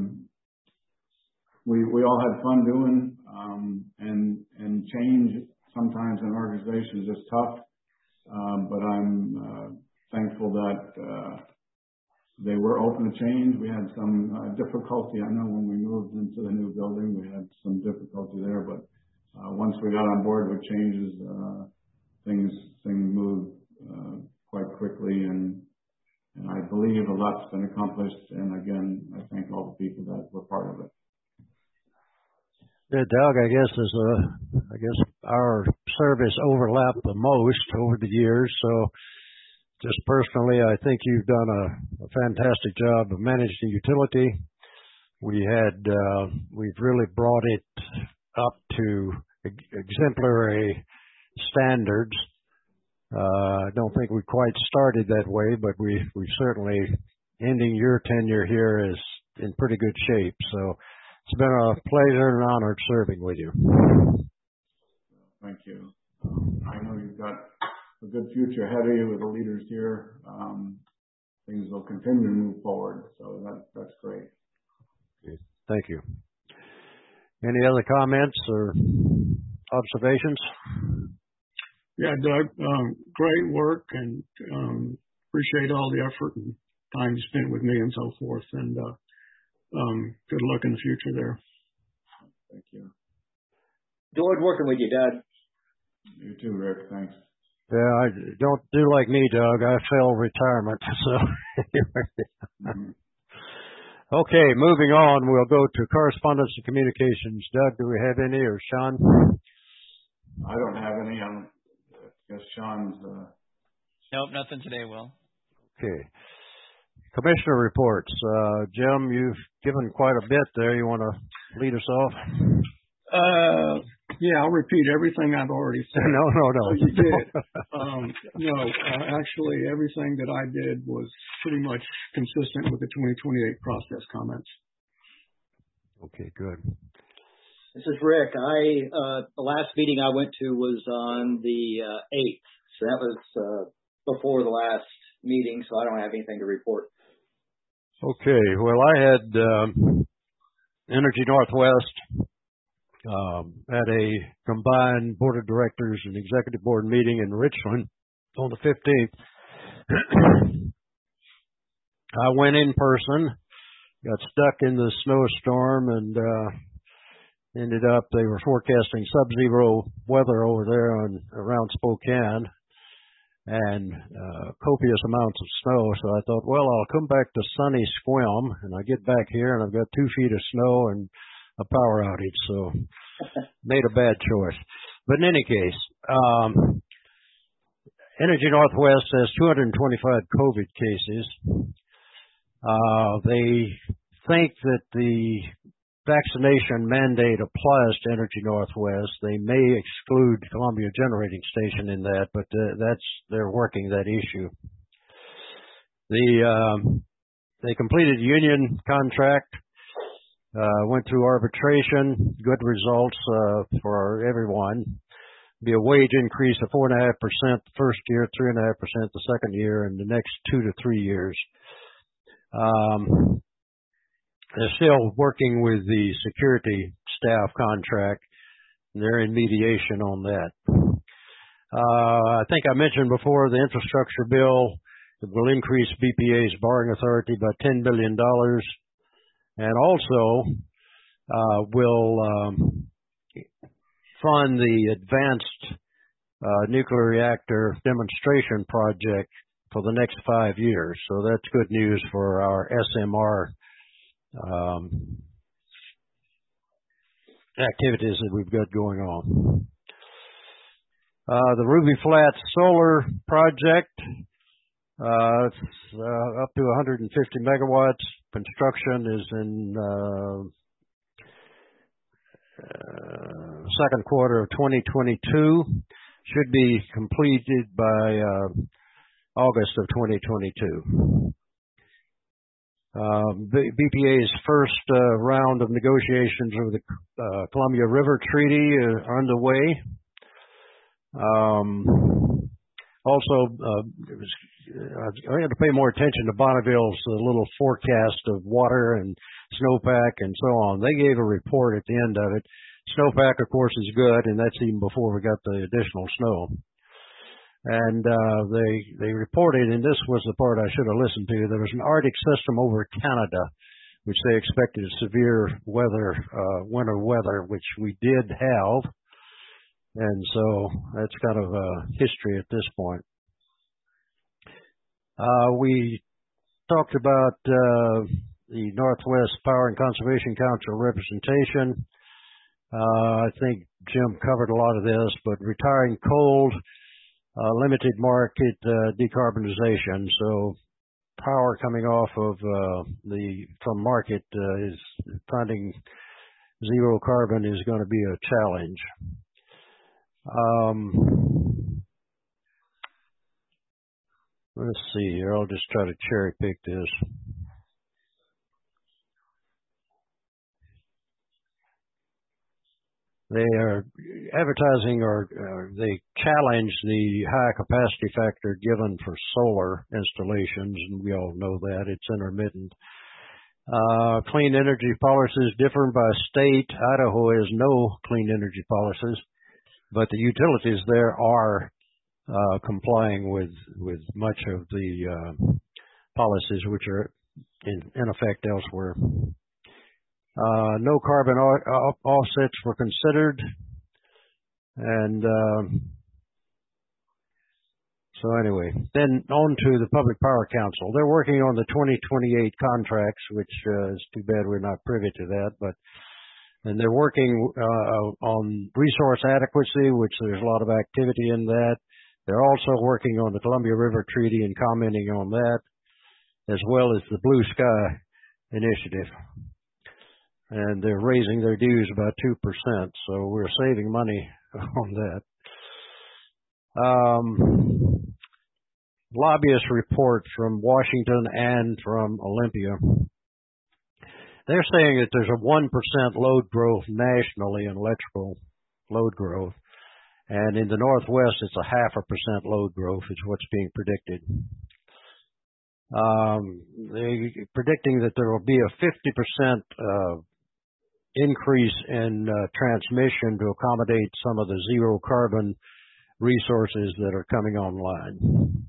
we all had fun doing, and change sometimes in organizations is tough, but I'm thankful that they were open to change. We had some difficulty. I know when we moved into the new building, we had some difficulty there, but once we got on board with changes, things moved quite quickly, and I believe a lot's been accomplished. And again, I thank all the people that were part of it. Yeah, Doug, I guess our service overlapped the most over the years. So just personally, I think you've done a fantastic job of managing the utility. We've really brought it up to exemplary standards. I don't think we quite started that way, but we certainly, ending your tenure here is in pretty good shape. So it's been a pleasure and an honor serving with you. Thank you. I know you've got a good future ahead of you with the leaders here. Things will continue to move forward, so that's great. Okay. Thank you. Any other comments or observations? Yeah, Doug, great work, and appreciate all the effort and time you spent with me and so forth. And good luck in the future there. Thank you. Enjoyed working with you, Doug. You too, Rick. Thanks. Yeah, don't do like me, Doug. I failed retirement. So, Okay, moving on. We'll go to correspondence and communications. Doug, do we have any, or Sean? I don't have any. I guess Sean's. Nope, nothing today, Will. Okay. Commissioner reports. Jim, you've given quite a bit there. You want to lead us off? Yeah, I'll repeat everything I've already said. No. Oh, you did. Actually, everything that I did was pretty much consistent with the 2028 process comments. Okay, good. This is Rick. The last meeting I went to was on the 8th, so that was before the last meeting, so I don't have anything to report. Okay, well, I had Energy Northwest at a combined board of directors and executive board meeting in Richland on the 15th. I went in person, got stuck in the snowstorm, and ended up, they were forecasting sub-zero weather over there around Spokane, and copious amounts of snow. So I thought, well, I'll come back to sunny Sequim, and I get back here and I've got 2 feet of snow and a power outage. So made a bad choice. But in any case, Energy Northwest has 225 COVID cases. They think that the vaccination mandate applies to Energy Northwest. They may exclude Columbia Generating Station in that, but they're working that issue. They completed a union contract, went through arbitration, good results for everyone. Be a wage increase of 4.5% the first year, 3.5% the second year, and the next 2 to 3 years. They're still working with the security staff contract, and they're in mediation on that. I think I mentioned before the infrastructure bill will increase BPA's borrowing authority by $10 billion, and also will fund the advanced nuclear reactor demonstration project for the next 5 years. So that's good news for our SMR activities that we've got going on. The Ruby Flats solar project, it's up to 150 megawatts. Construction is in second quarter of 2022. Should be completed by August of 2022. BPA's first round of negotiations over the Columbia River Treaty are underway. Also, I had to pay more attention to Bonneville's little forecast of water and snowpack and so on. They gave a report at the end of it. Snowpack, of course, is good, and that's even before we got the additional snow. And they reported, and this was the part I should have listened to, there was an Arctic system over Canada, which they expected severe weather, winter weather, which we did have. And so that's kind of history at this point. We talked about the Northwest Power and Conservation Council representation. I think Jim covered a lot of this, but retiring coal, limited market decarbonization. So power coming off of from market is finding zero carbon is going to be a challenge. Let's see here. I'll just try to cherry pick this. They are advertising or they challenge the high capacity factor given for solar installations, and we all know that it's intermittent. Clean energy policies differ by state. Idaho has no clean energy policies, but the utilities there are complying with much of the policies which are in effect elsewhere. No carbon offsets were considered, and so anyway, then on to the Public Power Council. They're working on the 2028 contracts, which is too bad we're not privy to that, but And they're working on resource adequacy, which there's a lot of activity in that. They're also working on the Columbia River Treaty and commenting on that, as well as the Blue Sky Initiative. And they're raising their dues about 2%, so we're saving money on that. Lobbyist report from Washington and from Olympia. They're saying that there's a 1% load growth nationally in electrical load growth. And in the Northwest, it's a 0.5% load growth is what's being predicted. They're predicting that there will be a 50% increase in transmission to accommodate some of the zero carbon resources that are coming online.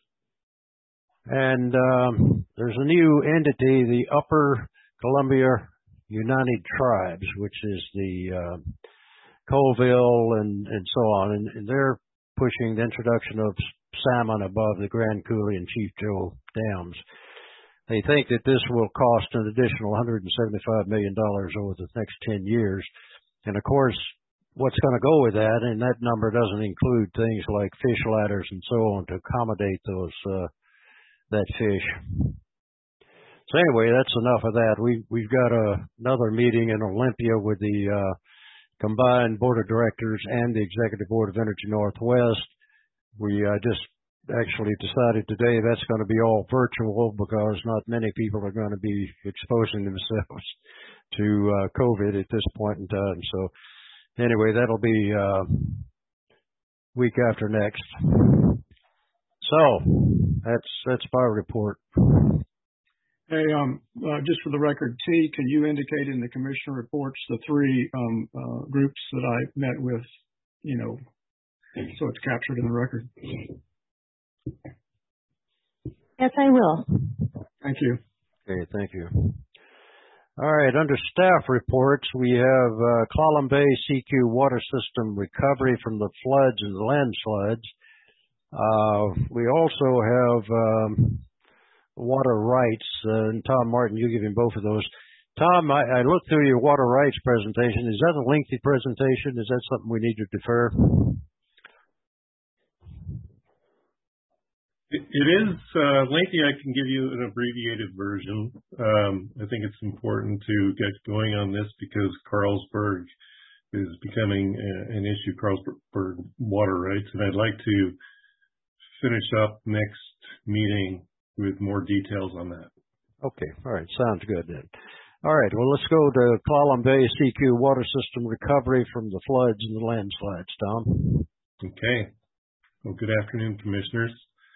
And there's a new entity, the Upper Columbia United Tribes, which is the Colville and so on, and they're pushing the introduction of salmon above the Grand Coulee and Chief Joe dams. They think that this will cost an additional $175 million over the next 10 years. And of course, what's going to go with that, and that number doesn't include things like fish ladders and so on to accommodate those that fish. So anyway, that's enough of that. We've got another meeting in Olympia with the combined board of directors and the executive board of Energy Northwest. We just actually decided today that's going to be all virtual because not many people are going to be exposing themselves to COVID at this point in time. So anyway, that'll be week after next. So that's my report. Hey, just for the record, T, can you indicate in the commissioner reports the three groups that I met with, so it's captured in the record? Yes, I will. Thank you. Okay, thank you. All right, under staff reports, we have Clallam Bay CQ water system recovery from the floods and the landslides. We also have water rights, and Tom Martin, you give him both of those. Tom, I looked through your water rights presentation. Is that a lengthy presentation? Is that something we need to defer? It is lengthy. I can give you an abbreviated version. I think it's important to get going on this because Carlsberg is becoming an issue, Carlsberg water rights, and I'd like to finish up next meeting with more details on that. Okay. All right. Sounds good then. All right. Well, let's go to Clallam Bay CQ water system recovery from the floods and the landslides. Tom? Okay. Well, good afternoon, commissioners.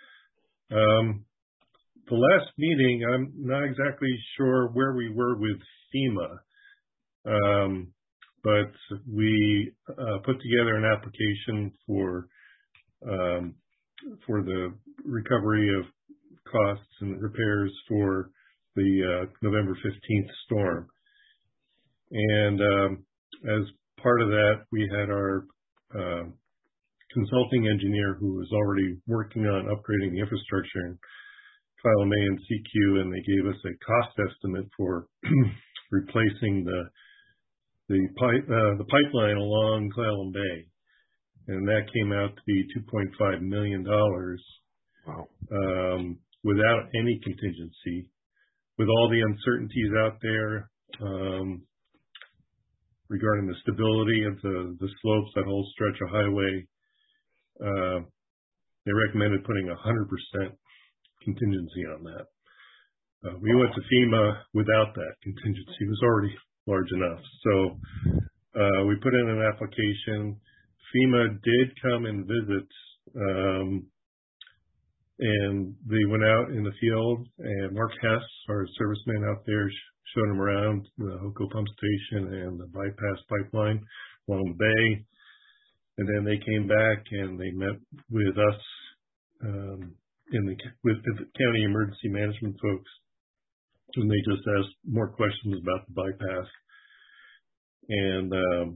The last meeting, I'm not exactly sure where we were with FEMA, but we put together an application for the recovery of costs and repairs for the November 15th storm. And as part of that, we had our consulting engineer who was already working on upgrading the infrastructure in Clallam Bay and CQ, and they gave us a cost estimate for replacing the pipeline along Clallam Bay, and that came out to be $2.5 million. Wow. Without any contingency, with all the uncertainties out there regarding the stability of the slopes, that whole stretch of highway. They recommended putting 100% contingency on that. We went to FEMA without that contingency. It was already large enough. So we put in an application. FEMA did come and visit, and they went out in the field, and Mark Hess, our serviceman out there, showed them around the HOCO pump station and the bypass pipeline along the bay. And then they came back and they met with us with the county emergency management folks, and they just asked more questions about the bypass and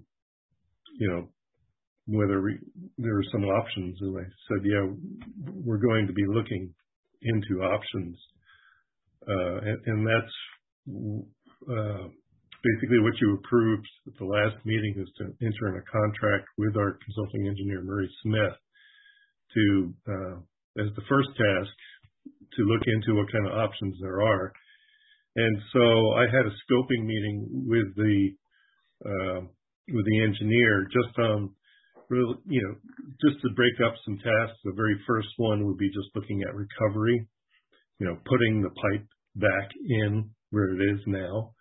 whether there were some options. And I said, yeah, we're going to be looking into options, and that's basically what you approved at the last meeting is to enter in a contract with our consulting engineer, Murray Smith, to, as the first task, to look into what kind of options there are. And so I had a scoping meeting with the engineer just on, just to break up some tasks. The very first one would be just looking at recovery, putting the pipe back in where it is now.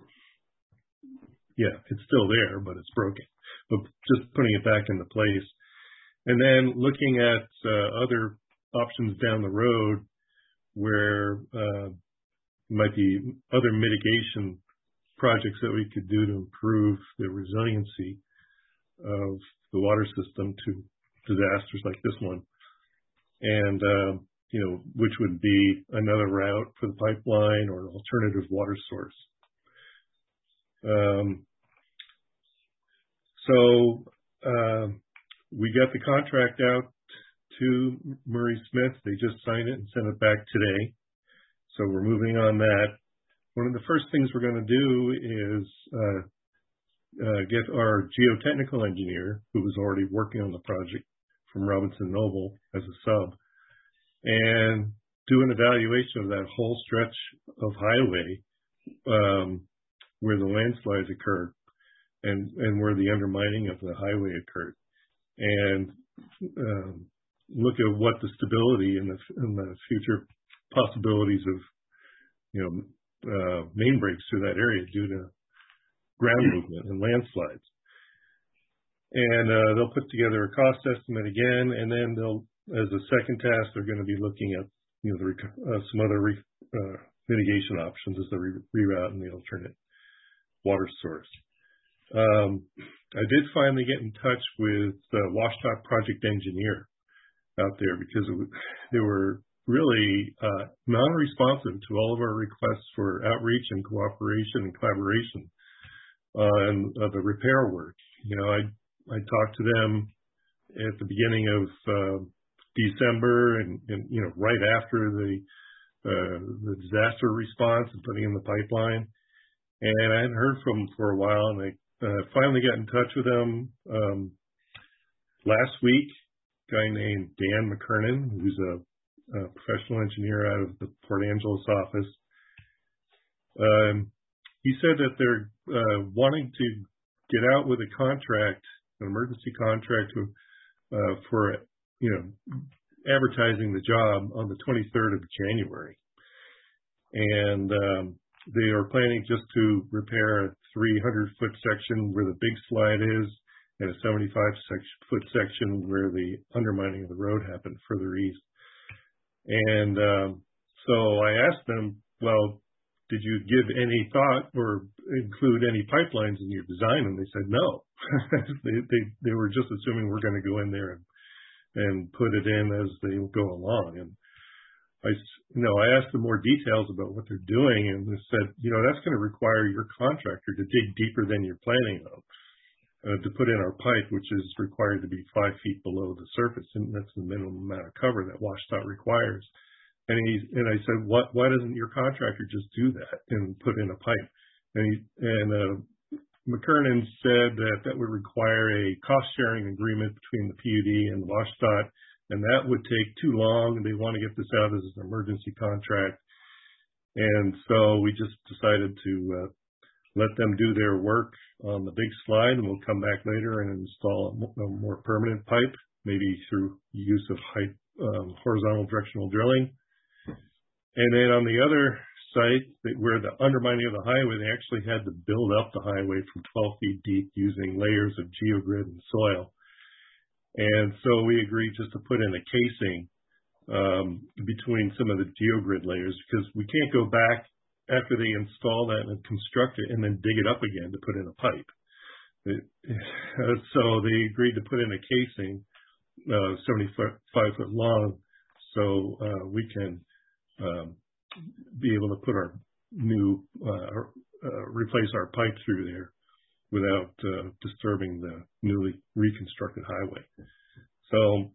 It's still there, but it's broken. But just putting it back into place. And then looking at other options down the road where might be other mitigation projects that we could do to improve the resiliency of the water system to disasters like this one. And, which would be another route for the pipeline or an alternative water source. We got the contract out to Murray Smith. They just signed it and sent it back today. So we're moving on that. One of the first things we're going to do is get our geotechnical engineer, who was already working on the project from Robinson Noble as a sub, and do an evaluation of that whole stretch of highway where the landslides occurred and where the undermining of the highway occurred, and look at what the stability and the future possibilities of main breaks through that area due to ground movement and landslides. And they'll put together a cost estimate again, and then they'll, as a second task, they're going to be looking at some other mitigation options as the reroute and the alternate water source. I did finally get in touch with the Washtop project engineer out there because they were really non-responsive to all of our requests for outreach and cooperation and collaboration on the repair work. I talked to them at the beginning of December and right after the disaster response and putting in the pipeline. And I hadn't heard from them for a while, and I finally got in touch with them last week. A guy named Dan McKernan, who's a professional engineer out of the Port Angeles office. He said that they're wanting to get out with a contract, an emergency contract for advertising the job on the 23rd of January. And they are planning just to repair a 300-foot section where the big slide is and a 75-foot section where the undermining of the road happened further east. And so I asked them, well, did you give any thought or include any pipelines in your design? And they said no. they were just assuming we're going to go in there and put it in as they go along. And I asked them more details about what they're doing, and they said, that's going to require your contractor to dig deeper than you're planning on to put in our pipe, which is required to be 5 feet below the surface, and that's the minimum amount of cover that Washtop requires. And I said, why doesn't your contractor just do that and put in a pipe? And McKernan said that would require a cost-sharing agreement between the PUD and the WSDOT, and that would take too long, and they want to get this out as an emergency contract. And so we just decided to let them do their work on the big slide, and we'll come back later and install a more permanent pipe, maybe through use of horizontal directional drilling. And then on the other site, where the undermining of the highway, they actually had to build up the highway from 12 feet deep using layers of geogrid and soil. And so we agreed just to put in a casing between some of the geogrid layers, because we can't go back after they install that and construct it and then dig it up again to put in a pipe. So they agreed to put in a casing 75 foot long, so we can be able to put our new replace our pipe through there without disturbing the newly reconstructed highway. So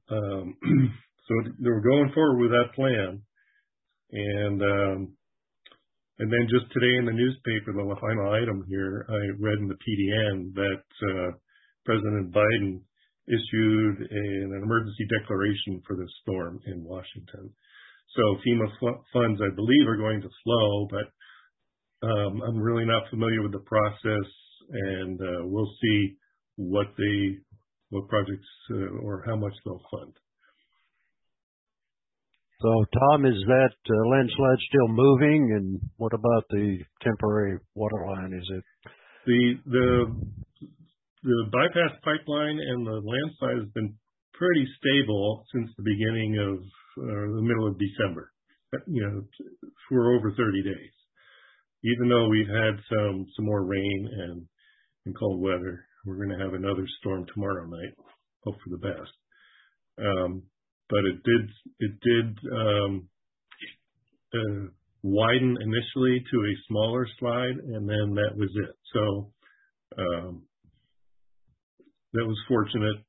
so they were going forward with that plan, and And then just today in the newspaper, the final item here, I read in the PDN that President Biden issued an emergency declaration for this storm in Washington. So FEMA funds, I believe, are going to flow, but I'm really not familiar with the process, and we'll see what projects or how much they'll fund. So, Tom, is that landslide still moving, and what about the temporary water line? Is it the bypass pipeline and the landslide has been pretty stable since the beginning of the middle of December, for over 30 days. Even though we've had some more rain and cold weather, we're going to have another storm tomorrow night. Hope for the best. But it did widen initially to a smaller slide, and then that was it. So that was fortunate.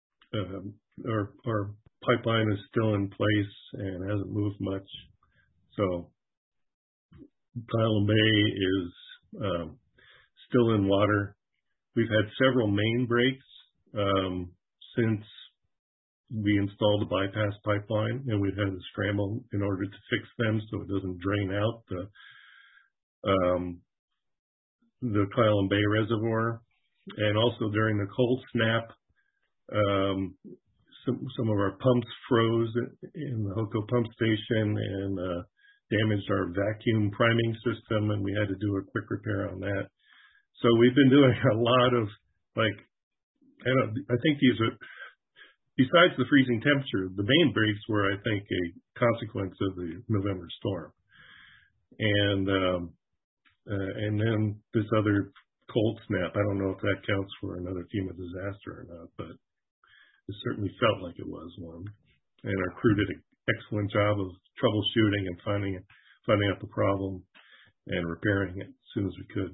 Our pipeline is still in place and hasn't moved much. So Clallam Bay is still in water. We've had several main breaks since we installed the bypass pipeline, and we've had to scramble in order to fix them so it doesn't drain out the Clallam Bay Reservoir. And also during the cold snap, some of our pumps froze in the Hoco pump station and damaged our vacuum priming system, and we had to do a quick repair on that. So we've been doing a lot of I think these are, besides the freezing temperature, the main breaks were, I think, a consequence of the November storm. And then this other cold snap, I don't know if that counts for another FEMA disaster or not, but it certainly felt like it was one. And our crew did an excellent job of troubleshooting and finding out the problem and repairing it as soon as we could.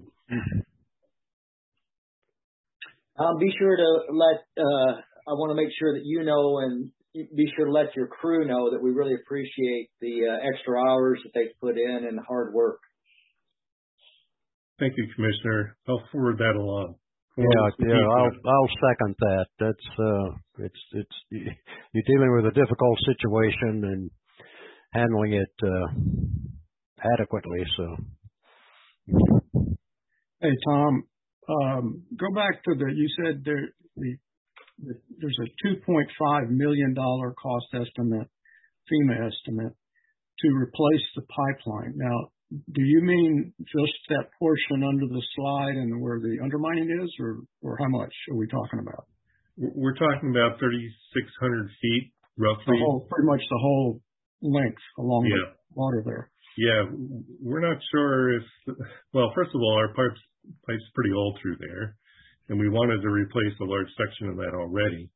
Be sure to I want to make sure that you know, and be sure to let your crew know that we really appreciate the extra hours that they've put in and the hard work. Thank you, Commissioner. I'll forward that along. Yeah, I'll second that. That's it's you're dealing with a difficult situation and handling it adequately. So, hey Tom, go back to you said there's a $2.5 million cost estimate, FEMA estimate, to replace the pipeline. Now, do you mean just that portion under the slide and where the undermining is, or how much are we talking about? We're talking about 3,600 feet, roughly. Pretty much the whole length along the water there. Yeah, we're not sure well, first of all, our pipe's pretty old through there, and we wanted to replace a large section of that already.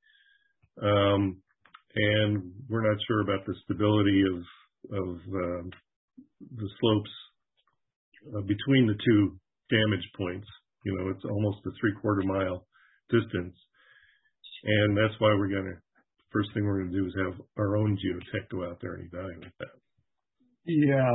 And we're not sure about the stability of the slopes between the two damage points. It's almost a 3/4 mile distance. And that's why first thing we're going to do is have our own geotech go out there and evaluate that. Yeah.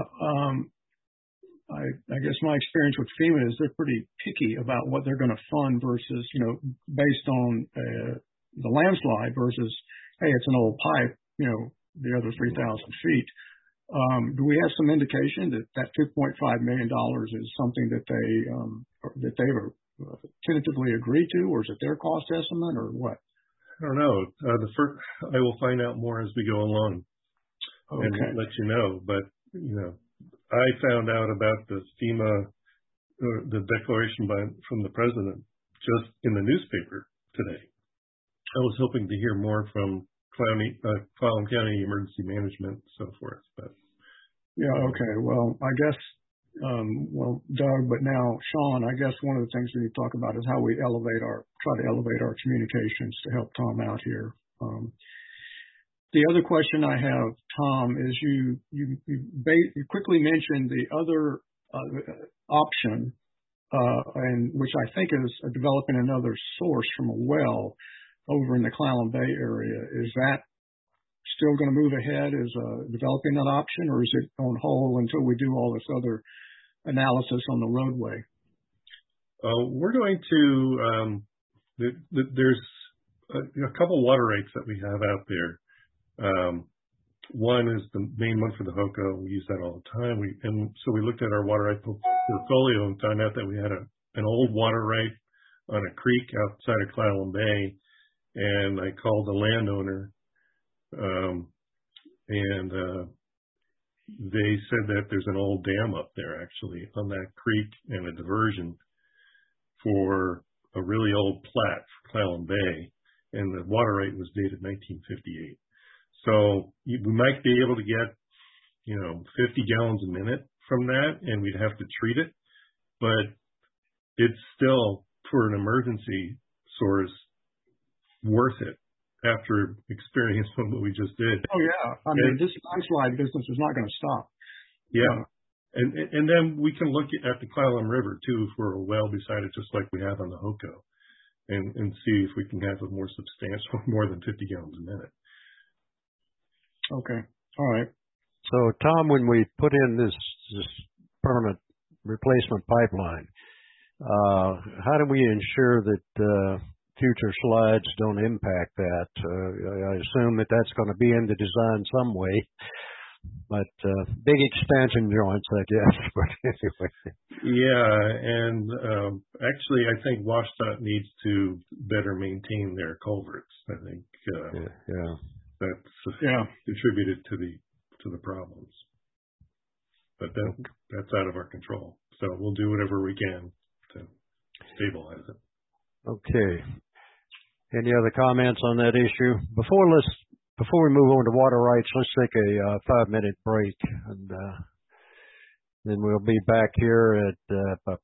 I guess my experience with FEMA is they're pretty picky about what they're going to fund versus, based on the landslide versus, hey, it's an old pipe, the other 3,000 feet. Do we have some indication that $2.5 million is something that they've tentatively agreed to, or is it their cost estimate, or what? I don't know. I will find out more as we go along and let you know. But I found out about the FEMA, the declaration from the president, just in the newspaper today. I was hoping to hear more from Clallam County Emergency Management and so forth. But yeah, okay. Well, I guess, Doug, but now Sean, I guess one of the things we need to talk about is how we try to elevate our communications to help Tom out here. The other question I have, Tom, is you quickly mentioned the other option, and which I think is developing another source from a well over in the Clallam Bay area. Is that still going to move ahead as developing that option, or is it on hold until we do all this other analysis on the roadway? We're going to, there's a couple water rates that we have out there. One is the main one for the HOCO. We use that all the time. So we looked at our water right portfolio and found out that we had an old water right on a creek outside of Clallam Bay. And I called the landowner, and they said that there's an old dam up there actually on that creek and a diversion for a really old plat for Clallam Bay, and the water right was dated 1958. So we might be able to get, 50 gallons a minute from that, and we'd have to treat it, but it's still, for an emergency source, worth it after experiencing what we just did. Oh yeah, I mean, this landslide business is not going to stop. Yeah. And then we can look at the Clallam River too for a well beside it, just like we have on the HOCO, and see if we can have a more substantial, more than 50 gallons a minute. Okay. All right. So Tom, when we put in this permanent replacement pipeline, how do we ensure that future slides don't impact that? I assume that that's going to be in the design some way. But big expansion joints, I guess. But anyway. Yeah, and actually, I think WashDOT needs to better maintain their culverts. I think that's contributed to the problems. But that's out of our control. So we'll do whatever we can to stabilize it. Okay. Any other comments on that issue? Before we move on to water rights, let's take a 5-minute break, and then we'll be back here at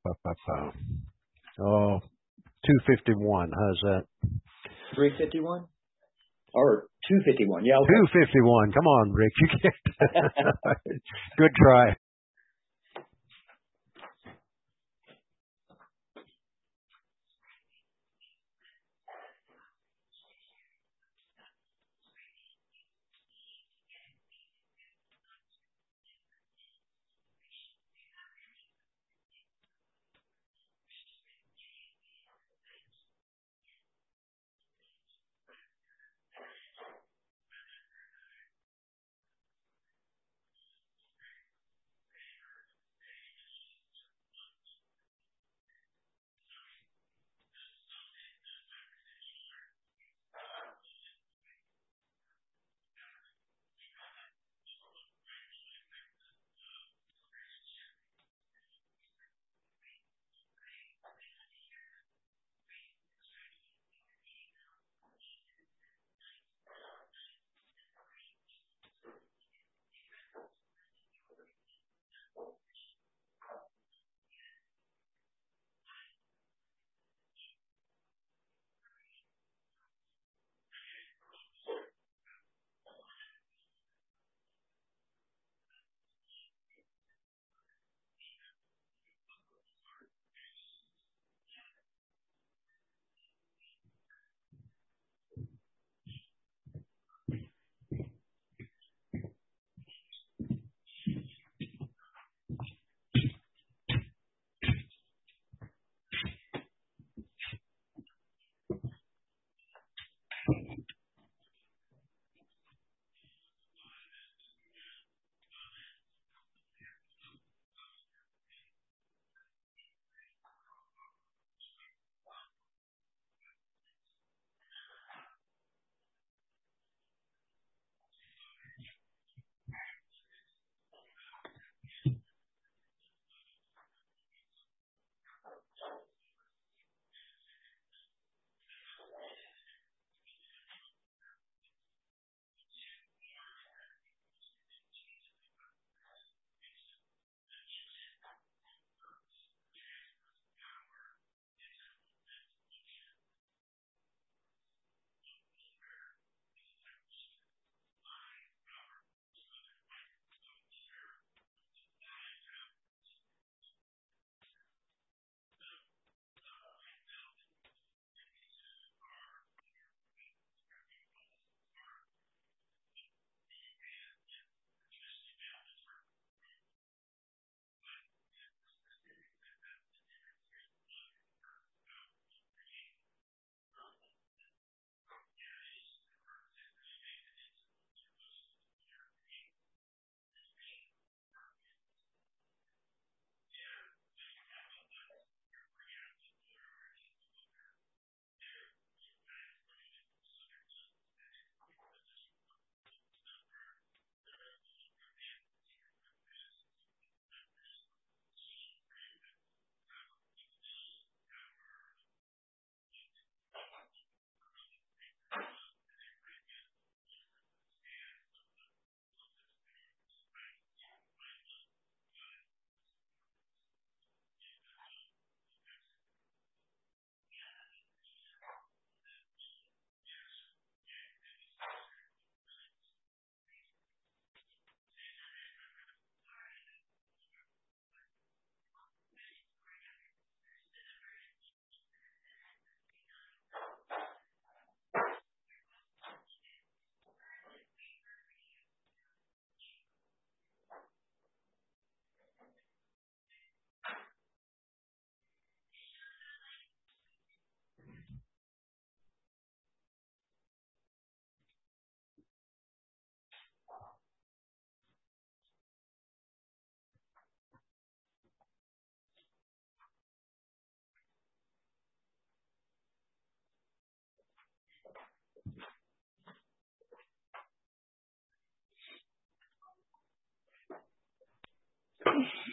2:51. How's that? 3:51 or 2:51? Yeah. Okay. 2:51. Come on, Rick. You can't. Good try.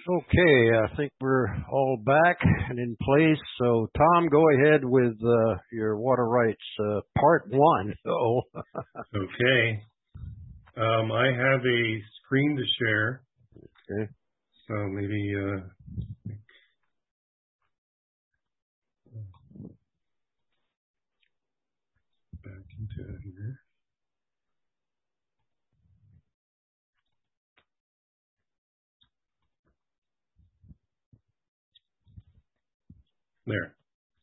Okay, I think we're all back and in place. So, Tom, go ahead with your water rights part one. Oh. Okay. I have a screen to share. Okay. So maybe back into here. There.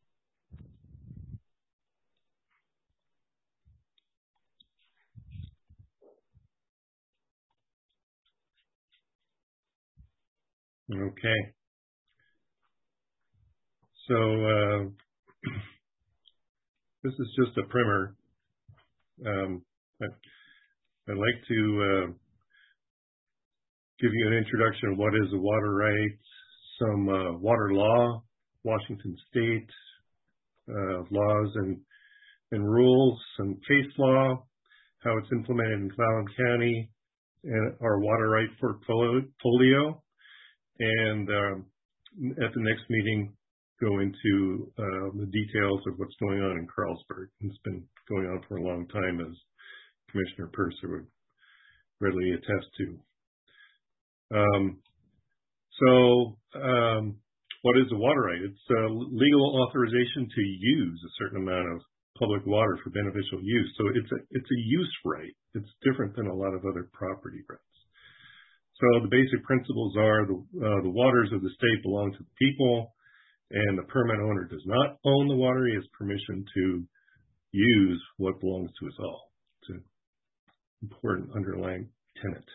Okay. So this is just a primer. I'd like to give you an introduction of what is a water right, some water law, Washington State laws and rules, some case law, how it's implemented in Clallam County, and our water right portfolio, and at the next meeting go into the details of what's going on in Carlsberg. It's been going on for a long time, as Commissioner Purser would readily attest to. What is a water right? It's a legal authorization to use a certain amount of public water for beneficial use. So it's a use right. It's different than a lot of other property rights. So the basic principles are the waters of the state belong to the people, and the permit owner does not own the water. He has permission to use what belongs to us all. It's an important underlying tenet.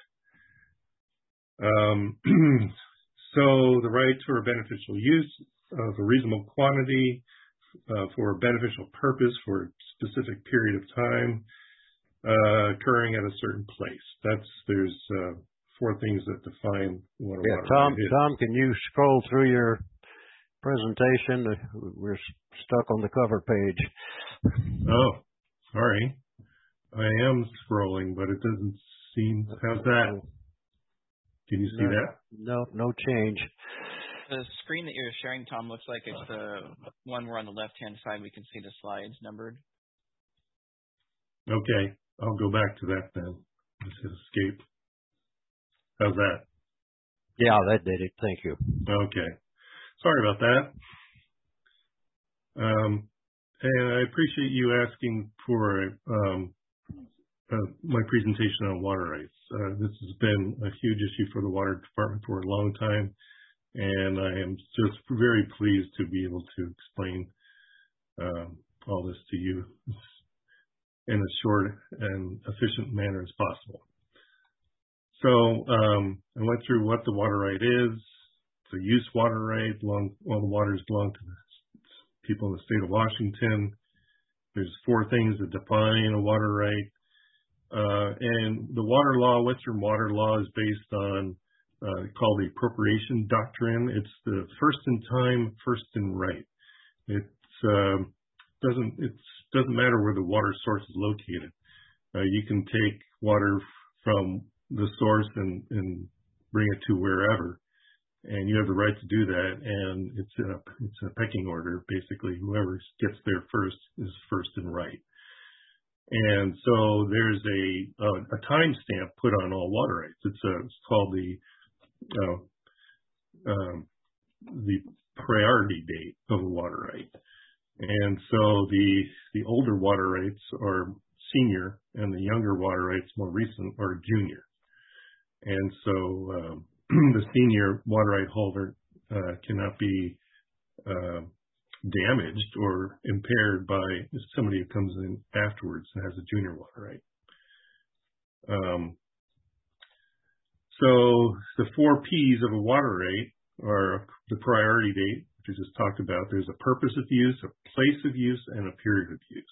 So the right to a beneficial use of a reasonable quantity for a beneficial purpose for a specific period of time occurring at a certain place. There's 4 things that define what a water right is. Tom, can you scroll through your presentation? We're stuck on the cover page. Oh, sorry. I am scrolling, but it doesn't seem. How's that? Can you see that? No change. The screen that you're sharing, Tom, looks like it's the one where on the left-hand side we can see the slides numbered. Okay, I'll go back to that then. Let's hit escape. How's that? Yeah, that did it. Thank you. Okay. Sorry about that. And I appreciate you asking for my presentation on water rights. This has been a huge issue for the Water Department for a long time, and I am just very pleased to be able to explain all this to you in a short and efficient manner as possible. So I went through what the water right is. It's a use water right. All the waters belong to the people in the state of Washington. There's 4 things that define a water right. And the water law, Western water law, is based on called the appropriation doctrine. It's the first in time, first in right. It doesn't matter where the water source is located. You can take water from the source and bring it to wherever, and you have the right to do that. And it's a pecking order. Basically, whoever gets there first is first in right. And so there's a time stamp put on all water rights. It's called the priority date of a water right. And so the older water rights are senior, and the younger water rights, more recent, are junior. And so the senior water right holder cannot be damaged or impaired by somebody who comes in afterwards and has a junior water right. So the 4 P's of a water right are the priority date, which I just talked about. There's a purpose of use, a place of use, and a period of use.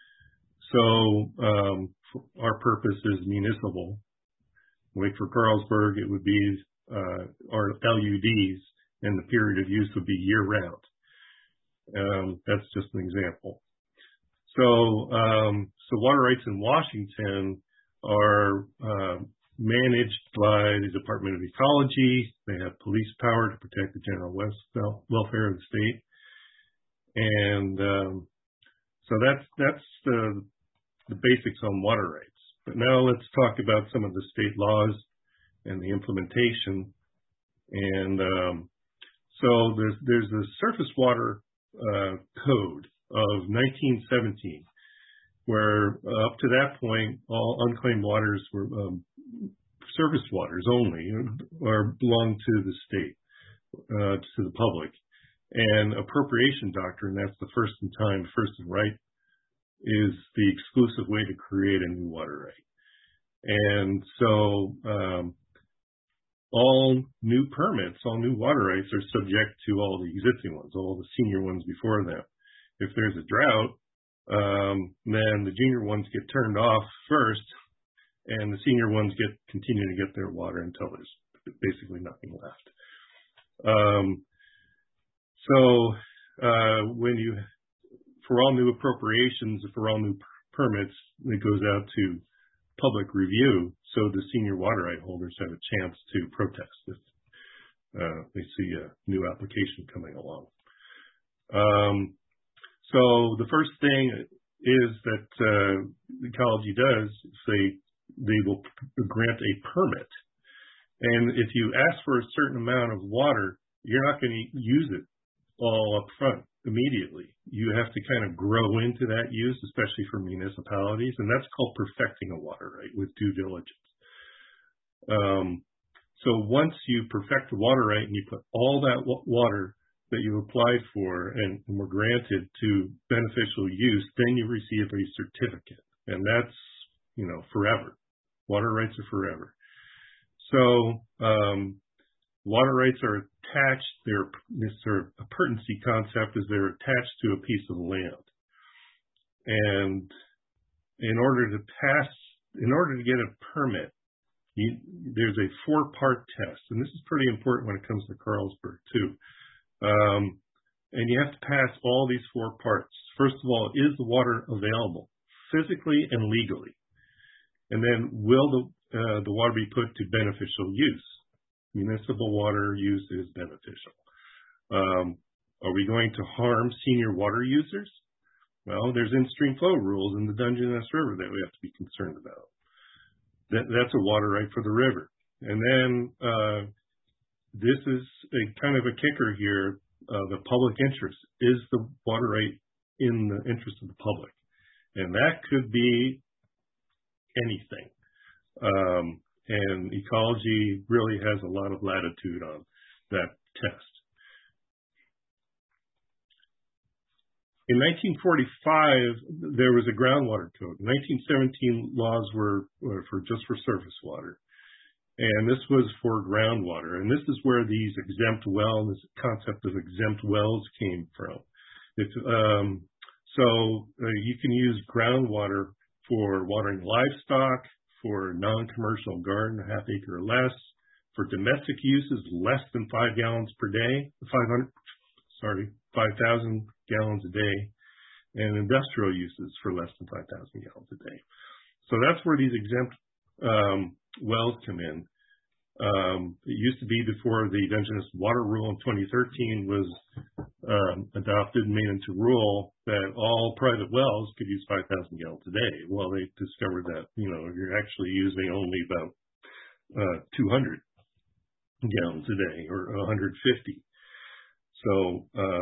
So our purpose is municipal. Like for Carlsberg, it would be our LUDs, and the period of use would be year-round. That's just an example. So water rights in Washington are managed by the Department of Ecology. They have police power to protect the general welfare of the state. And so that's the basics on water rights. But now let's talk about some of the state laws and the implementation. And so there's a surface water code of 1917, where up to that point, all unclaimed waters were surface waters only, or belonged to the state, to the public. And appropriation doctrine, that's the first in time, first in right, is the exclusive way to create a new water right. And so all new permits, all new water rights are subject to all the existing ones, all the senior ones before them. If there's a drought, then the junior ones get turned off first, and the senior ones continue to get their water until there's basically nothing left. For all new appropriations, for all new permits, it goes out to public review, so the senior water right holders have a chance to protest if they see a new application coming along. So the first thing is that Ecology does is they will grant a permit. And if you ask for a certain amount of water, you're not going to use it all up front immediately. You have to kind of grow into that use, especially for municipalities, and that's called perfecting a water right with due diligence. So once you perfect the water right and you put all that water that you applied for and were granted to beneficial use, then you receive a certificate, and that's, forever. Water rights are forever. So water rights are attached. This sort of appurtency concept is they're attached to a piece of land, and in order to get a permit, there's a 4-part test, and this is pretty important when it comes to Carlsberg too. And you have to pass all these 4 parts. First of all, is the water available physically and legally? And then will the water be put to beneficial use? Municipal water use is beneficial. Are we going to harm senior water users? Well, there's in-stream flow rules in the Dungeness River that we have to be concerned about. That's a water right for the river. And then this is a kind of a kicker here. The public interest. Is the water right in the interest of the public? And that could be anything. And Ecology really has a lot of latitude on that test. In 1945, there was a groundwater code. 1917 laws were just for surface water. And this was for groundwater. And this is where these exempt wells, this concept of exempt wells came from. You can use groundwater for watering livestock, for non-commercial garden, a half acre or less, for domestic uses less than 5 gallons per day, 5,000 gallons a day, and industrial uses for less than 5,000 gallons a day. So that's where these exempt wells come in. It used to be before the Dungeness Water Rule in 2013 was adopted and made into rule that all private wells could use 5,000 gallons a day. Well, they discovered that, you're actually using only about 200 gallons a day or 150. So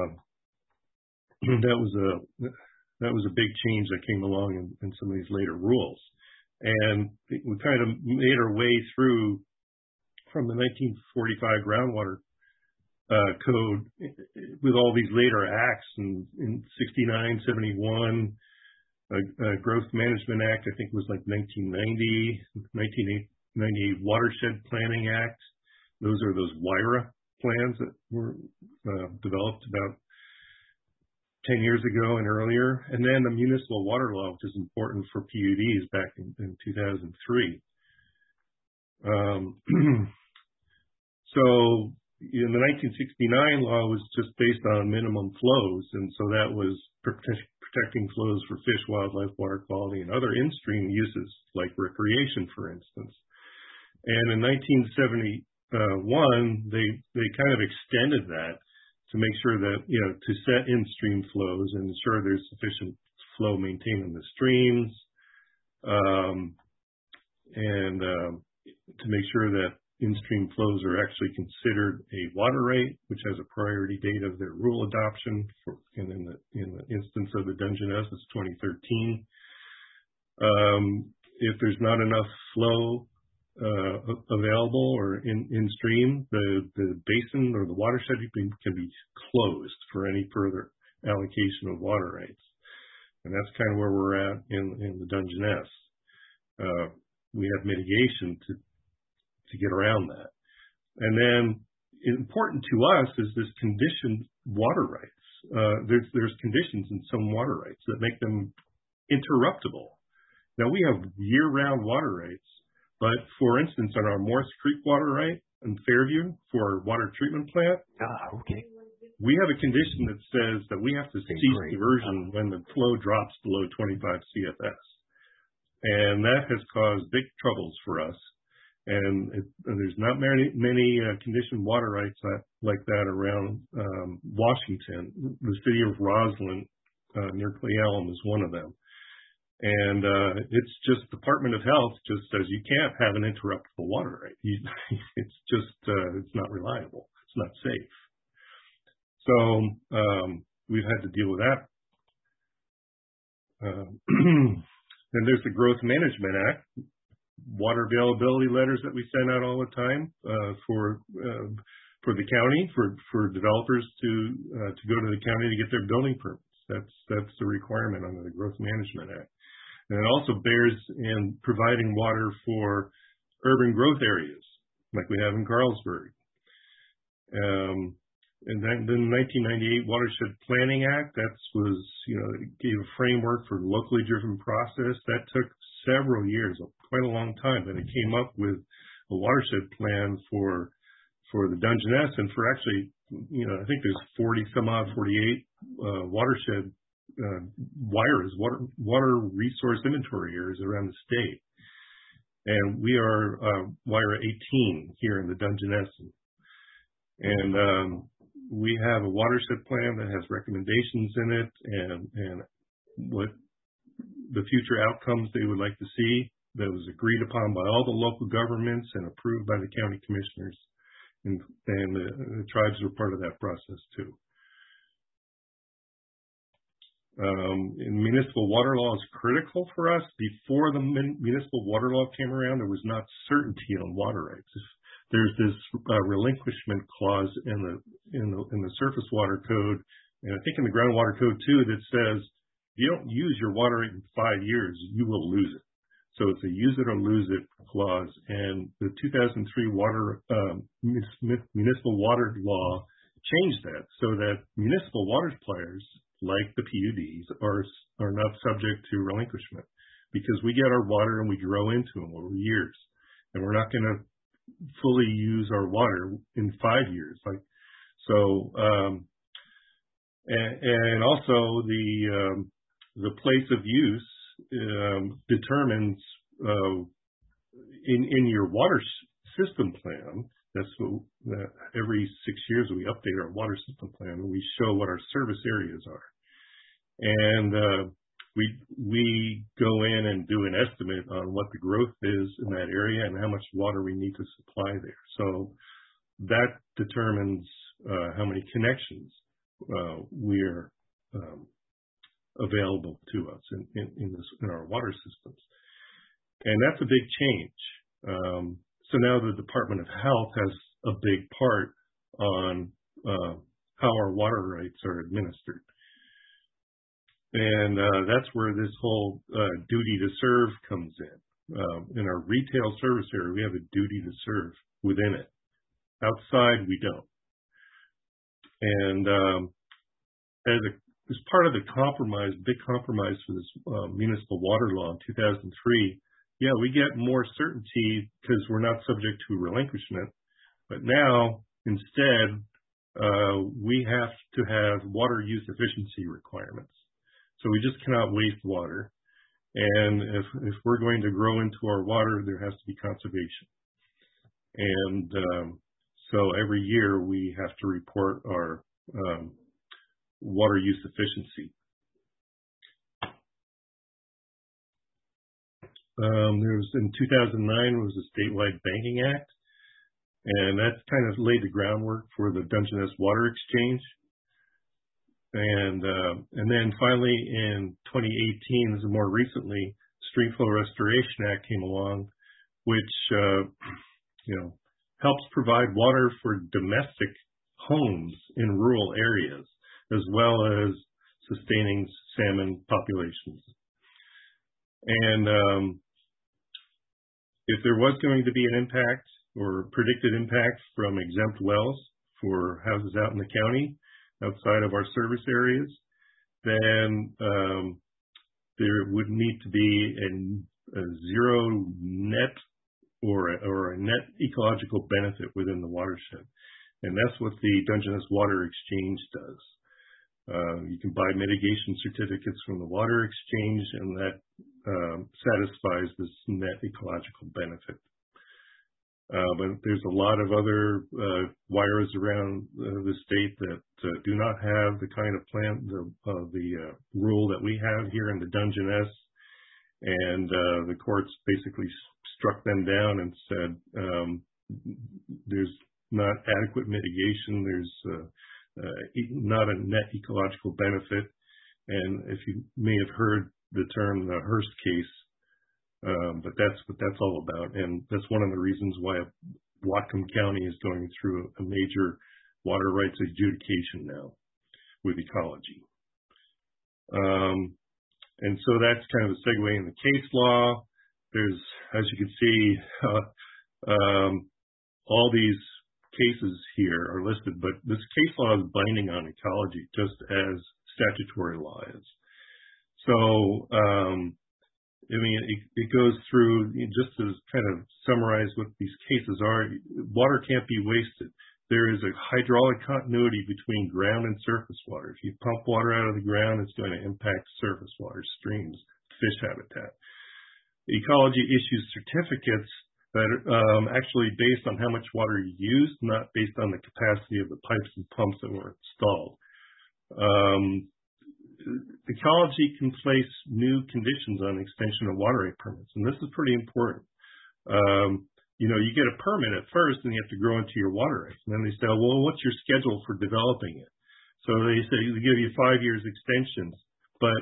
that was a big change that came along in some of these later rules. And we kind of made our way through from the 1945 groundwater code with all these later acts in 69, 71, Growth Management Act, I think it was like 1990, 1998 Watershed Planning Act. Those are those WIRA plans that were developed about 10 years ago and earlier. And then the Municipal Water Law, which is important for PUDs back in 2003. So in the 1969 law was just based on minimum flows, and so that was protecting flows for fish, wildlife, water quality, and other in-stream uses like recreation, for instance. And in 1971, they kind of extended that to make sure that, to set in-stream flows and ensure there's sufficient flow maintained in the streams, and to make sure that in-stream flows are actually considered a water right, which has a priority date of their rule adoption. And in the instance of the Dungeness, it's 2013. If there's not enough flow available or in stream, the basin or the watershed can be closed for any further allocation of water rights. And that's kind of where we're at in the Dungeness. We have mitigation to get around that. And then important to us is this conditioned water rights. There's conditions in some water rights that make them interruptible. Now we have year-round water rights, but for instance, on our Morse Creek water right in Fairview for our water treatment plant, we have a condition that says that we have to cease diversion when the flow drops below 25 CFS. And that has caused big troubles for us. And there's not many conditioned water rights like that around Washington. The city of Roslyn near Clay Elm is one of them. And it's just Department of Health just says you can't have an interruptible water right. It's just it's not reliable. It's not safe. So we've had to deal with that. Then there's the Growth Management Act, water availability letters that we send out all the time for the county, for developers to go to the county to get their building permits. That's the requirement under the Growth Management Act. And it also bears in providing water for urban growth areas, like we have in Carlsberg. And then the 1998 Watershed Planning Act, it gave a framework for locally driven process. That took several years, quite a long time, but it came up with a watershed plan for the Dungeness and for actually, I think there's 48 watershed water resource inventory areas around the state. And we are WIRA 18 here in the Dungeness. And we have a watershed plan that has recommendations in it and what the future outcomes they would like to see that was agreed upon by all the local governments and approved by the county commissioners. And the tribes were part of that process too. Municipal water law is critical for us. Before the municipal water law came around, there was not certainty on water rights. There's this relinquishment clause in the surface water code, and I think in the groundwater code too, that says if you don't use your water right in 5 years, you will lose it. So it's a use it or lose it clause. And the 2003 municipal water law changed that so that municipal water suppliers, like the PUDs, are not subject to relinquishment because we get our water and we grow into them over years, and we're not going to fully use our water in 5 years. And also the place of use determines in your water system plan. That every 6 years we update our water system plan and we show what our service areas are. And we go in and do an estimate on what the growth is in that area and how much water we need to supply there. So that determines how many connections we're available to us in our water systems. And that's a big change. So now the Department of Health has a big part on how our water rights are administered. And that's where this whole duty to serve comes in. In our retail service area, we have a duty to serve within it. Outside, we don't. And as part of the big compromise for this municipal water law in 2003, yeah, we get more certainty because we're not subject to relinquishment. But now, instead, we have to have water use efficiency requirements. So we just cannot waste water. And if we're going to grow into our water, there has to be conservation. And so every year we have to report our water use efficiency. There was in 2009 was a statewide banking act, and that kind of laid the groundwork for the Dungeness Water Exchange. And then finally in 2018, this is more recently, Stream Flow Restoration Act came along, which helps provide water for domestic homes in rural areas, as well as sustaining salmon populations. And if there was going to be an impact or predicted impact from exempt wells for houses out in the county outside of our service areas, then there would need to be a zero net or a net ecological benefit within the watershed. And that's what the Dungeness Water Exchange does. You can buy mitigation certificates from the water exchange, and that satisfies this net ecological benefit. But there's a lot of other wires around the state that do not have the kind of the rule that we have here in the Dungeness, and the courts basically struck them down and said there's not adequate mitigation, there's not a net ecological benefit. And if you may have heard the term the Hearst case, but that's what that's all about. And that's one of the reasons why Whatcom County is going through a major water rights adjudication now with ecology. And so that's kind of a segue in the case law. There's, as you can see, all these cases here are listed, but this case law is binding on ecology just as statutory law is. So, I mean, it goes through, just to kind of summarize what these cases are, water can't be wasted. There is a hydraulic continuity between ground and surface water. If you pump water out of the ground, it's going to impact surface water, streams, fish habitat. Ecology issues certificates that are actually based on how much water you used, not based on the capacity of the pipes and pumps that were installed. Ecology can place new conditions on extension of water right permits, and this is pretty important. You get a permit at first, and you have to grow into your water rights. And then they say, well, what's your schedule for developing it? So they say they give you 5 years extensions, but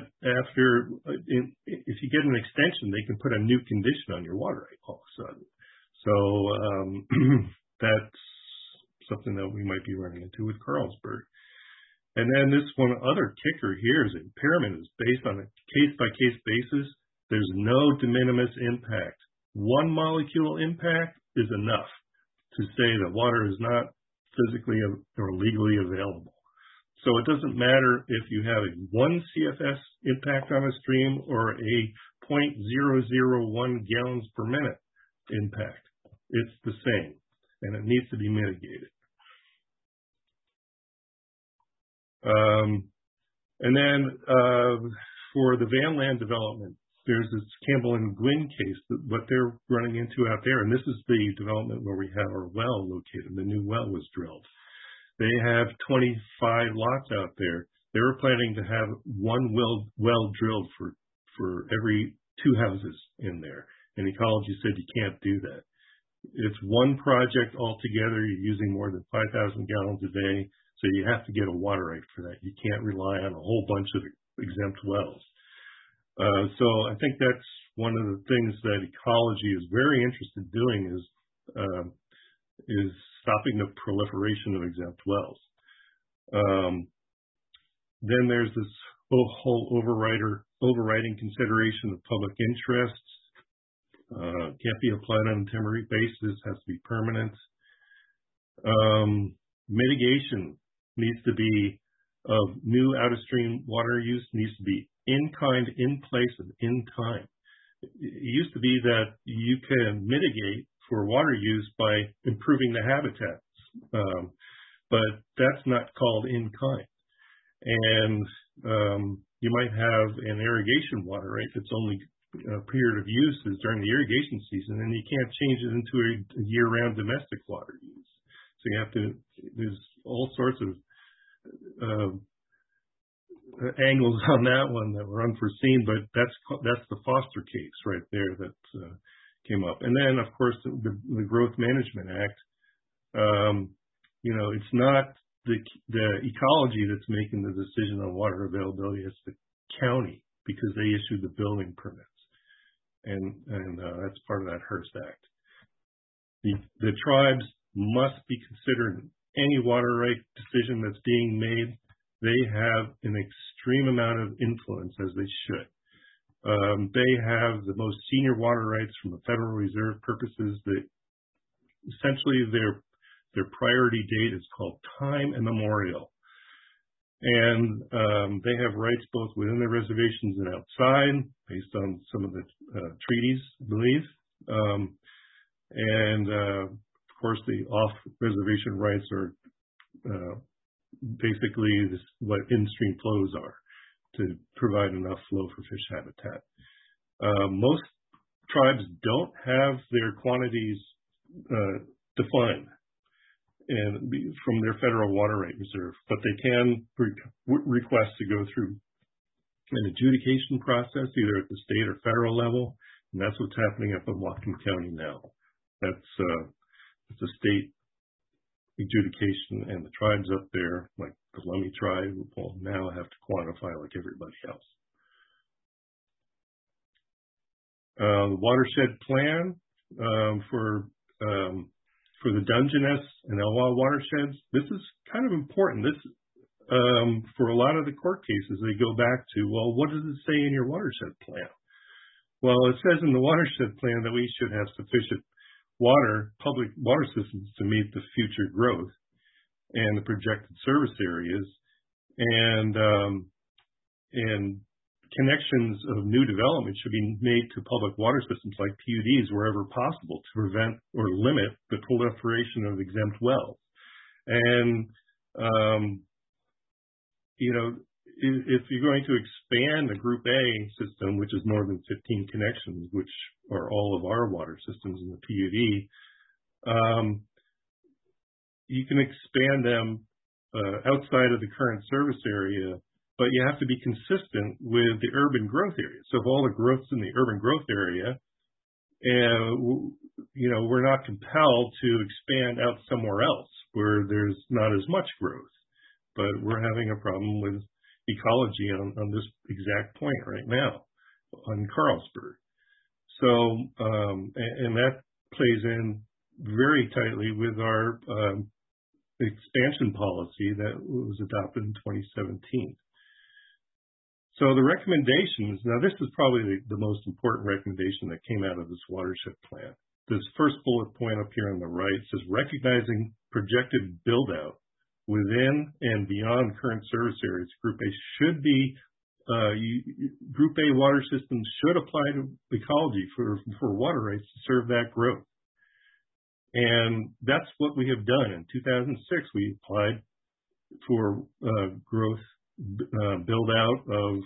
if you get an extension, they can put a new condition on your water right all of a sudden. So that's something that we might be running into with Carlsberg. And then this one other kicker here is impairment is based on a case-by-case basis. There's no de minimis impact. One molecule impact is enough to say that water is not physically or legally available. So it doesn't matter if you have a 1 CFS impact on a stream or a 0.001 gallons per minute impact. It's the same, and it needs to be mitigated. And then for the Van Land development, there's this Campbell and Gwynn case, what they're running into out there, and this is the development where we have our well located. The new well was drilled. They have 25 lots out there. They were planning to have one well drilled for every 2 houses in there, and ecology said you can't do that. It's one project altogether. You're using more than 5,000 gallons a day, so you have to get a water right for that. You can't rely on a whole bunch of exempt wells. So I think that's one of the things that ecology is very interested in doing is stopping the proliferation of exempt wells. Then there's this whole overriding consideration of public interests. Can't be applied on a temporary basis, has to be permanent. Mitigation needs to be of new out-of-stream water use needs to be in kind, in place, and in time. It used to be that you can mitigate for water use by improving the habitats, but that's not called in kind. And you might have an irrigation water right that's only period of use is during the irrigation season, and you can't change it into a year-round domestic water use. So you have to, there's all sorts of angles on that one that were unforeseen, but that's the Foster case right there that came up. And then, of course, the Growth Management Act. It's not the ecology that's making the decision on water availability. It's the county, because they issued the building permits, and that's part of that Hearst Act. The tribes must be considered in any water right decision that's being made. They have an extreme amount of influence, as they should. They have the most senior water rights from the Federal Reserve purposes. That essentially their priority date is called time immemorial. And they have rights both within the reservations and outside, based on some of the treaties, I believe. Of course, the off-reservation rights are basically what in-stream flows are, to provide enough flow for fish habitat. Most tribes don't have their quantities defined and from their federal water right reserve, but they can request to go through an adjudication process, either at the state or federal level, and that's what's happening up in Whatcom County now. It's a state adjudication, and the tribes up there, like the Lummi tribe, will now have to quantify like everybody else. The watershed plan for the Dungeness and Elwha watersheds, this is kind of important. This for a lot of the court cases, they go back to, well, what does it say in your watershed plan? Well, it says in the watershed plan that we should have sufficient public water systems to meet the future growth and the projected service areas, and connections of new development should be made to public water systems like PUDs wherever possible to prevent or limit the proliferation of exempt wells. And, if you're going to expand the Group A system, which is more than 15 connections, which are all of our water systems in the PUD, you can expand them outside of the current service area, but you have to be consistent with the urban growth area. So if all the growth's in the urban growth area, we're not compelled to expand out somewhere else where there's not as much growth. But we're having a problem with ecology on this exact point right now on Carlsberg. So, and that plays in very tightly with our expansion policy that was adopted in 2017. So the recommendations, now this is probably the most important recommendation that came out of this watershed plan. This first bullet point up here on the right says recognizing projected build out within and beyond current service areas, Group A should be, Group A water systems should apply to ecology for water rights to serve that growth. And that's what we have done. In 2006, we applied for growth build out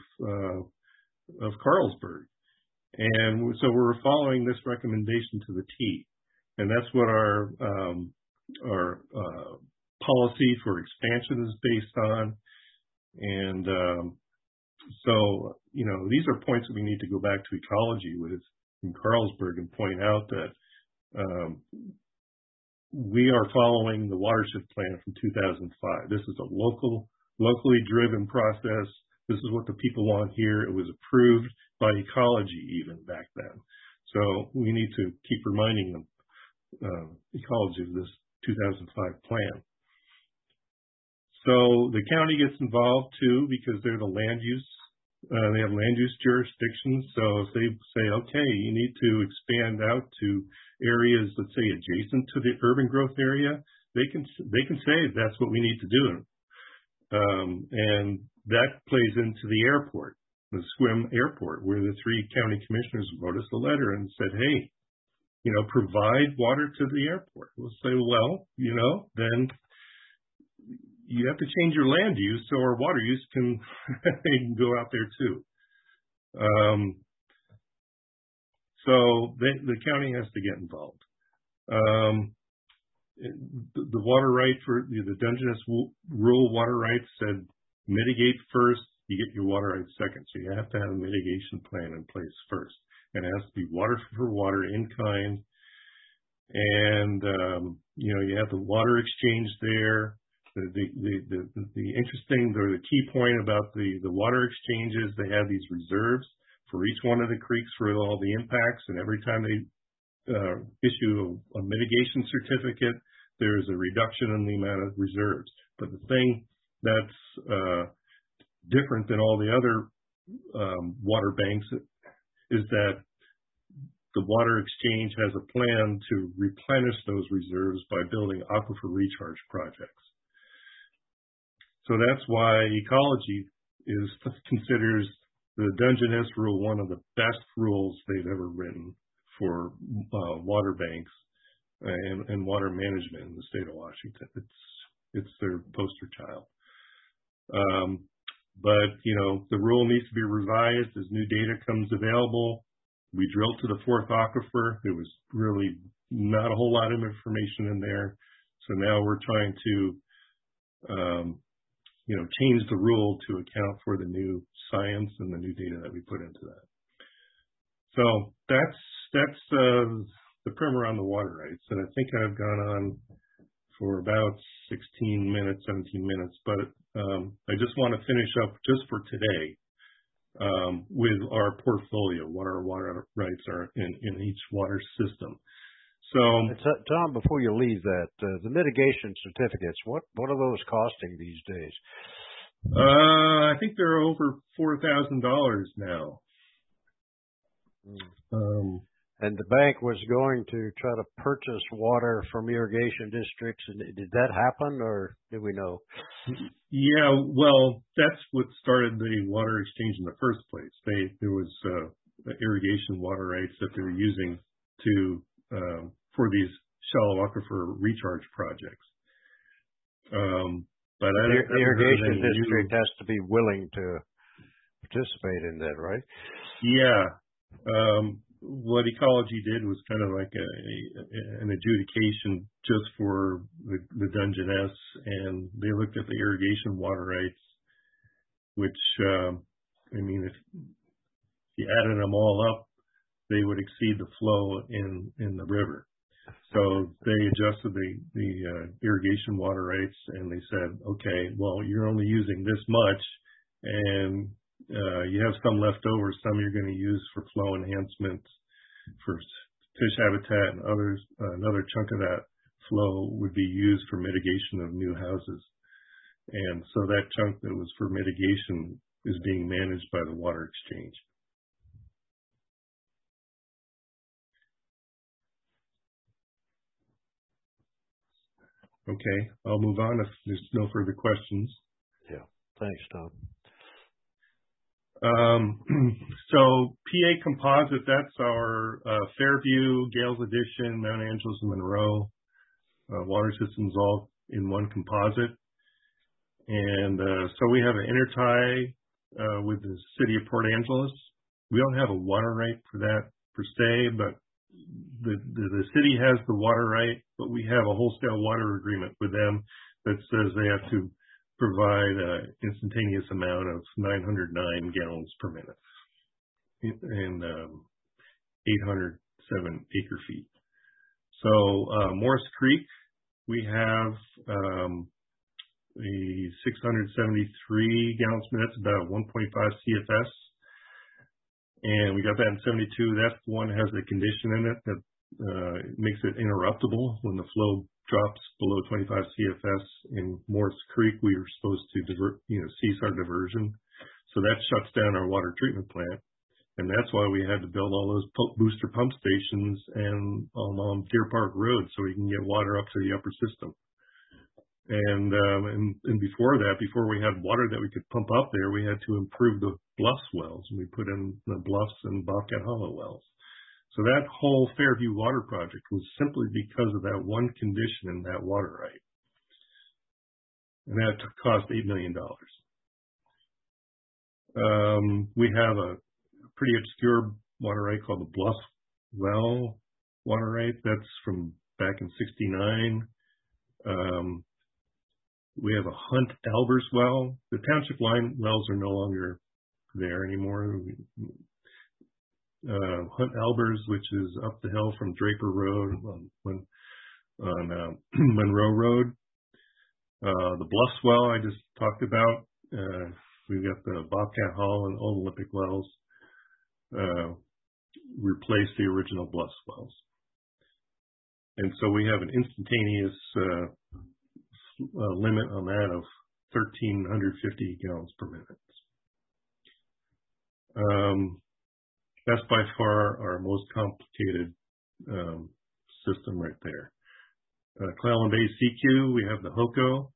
of Carlsberg. And so we're following this recommendation to the T. And that's what our policy for expansion is based on. And so, these are points that we need to go back to ecology with in Carlsberg and point out that we are following the watershed plan from 2005. This is a locally driven process. This is what the people want here. It was approved by ecology even back then. So we need to keep reminding them ecology of this 2005 plan. So the county gets involved too because they're the land use. They have land use jurisdictions. So if they say, okay, you need to expand out to areas, let's say, adjacent to the urban growth area, they can say that's what we need to do. And that plays into the airport, the Sequim Airport, where the 3 county commissioners wrote us a letter and said, hey, provide water to the airport. We'll say, well, then you have to change your land use so our water use can go out there too. So the county has to get involved. The water right for the Dungeness rural water rights said mitigate first, you get your water rights second. So you have to have a mitigation plan in place first. And it has to be water for water in kind. And, you have the water exchange there. The interesting, or the key point about the water exchanges, they have these reserves for each one of the creeks for all the impacts. And every time they issue a mitigation certificate, there is a reduction in the amount of reserves. But the thing that's different than all the other water banks is that the water exchange has a plan to replenish those reserves by building aquifer recharge projects. So that's why ecology considers the Dungeness rule one of the best rules they've ever written for water banks and water management in the state of Washington. It's their poster child. But the rule needs to be revised as new data comes available. We drilled to the fourth aquifer. There was really not a whole lot of information in there. So now we're trying to, change the rule to account for the new science and the new data that we put into that. So that's the primer on the water rights. And I think I've gone on for about 16 minutes, 17 minutes, but I just want to finish up just for today with our portfolio, what our water rights are in each water system. So, Tom, before you leave that, the mitigation certificates, what are those costing these days? I think they're over $4,000 now. And the bank was going to try to purchase water from irrigation districts. And did that happen, or did we know? Yeah, well, that's what started the water exchange in the first place. There was irrigation water rights that they were using to for these shallow aquifer recharge projects. But the irrigation district has to be willing to participate in that, right? Yeah. What ecology did was kind of like an adjudication just for the Dungeness, and they looked at the irrigation water rights, which, if you added them all up, they would exceed the flow in the river. So they adjusted the irrigation water rights, and they said, okay, well, you're only using this much, and you have some left over. Some you're going to use for flow enhancement, for fish habitat, and others. Another chunk of that flow would be used for mitigation of new houses. And so that chunk that was for mitigation is being managed by the water exchange. Okay, I'll move on if there's no further questions. Yeah, thanks, Tom. So PA Composite, that's our Fairview, Gales Addition, Mount Angeles, and Monroe water systems all in one composite. And so we have an intertie with the city of Port Angeles. We don't have a water right for that per se, but the city has the water right, but we have a wholesale water agreement with them that says they have to provide an instantaneous amount of 909 gallons per minute and 807 acre feet. So Morris Creek, we have a 673 gallons per minute, about 1.5 CFS. And we got that in 72. That one has a condition in it that makes it interruptible. When the flow drops below 25 CFS in Morris Creek, we are supposed to cease our diversion. So that shuts down our water treatment plant. And that's why we had to build all those booster pump stations and along Deer Park Road so we can get water up to the upper system. And before that, before we had water that we could pump up there, we had to improve the Bluffs wells. We put in the Bluffs and Bobcat Hollow wells. So that whole Fairview water project was simply because of that one condition in that water right. And that cost $8 million. We have a pretty obscure water right called the Bluffs well water right. That's from back in '69. We have a Hunt Albers well. The township line wells are no longer there anymore. Hunt Albers, which is up the hill from Draper Road on Monroe Road. The Bluffs well I just talked about. We've got the Bobcat Hall and Old Olympic wells. Replace the original Bluffs wells. And so we have an instantaneous limit on that of 1,350 gallons per minute. That's by far our most complicated system right there. Clallam Bay CQ, we have the HOCO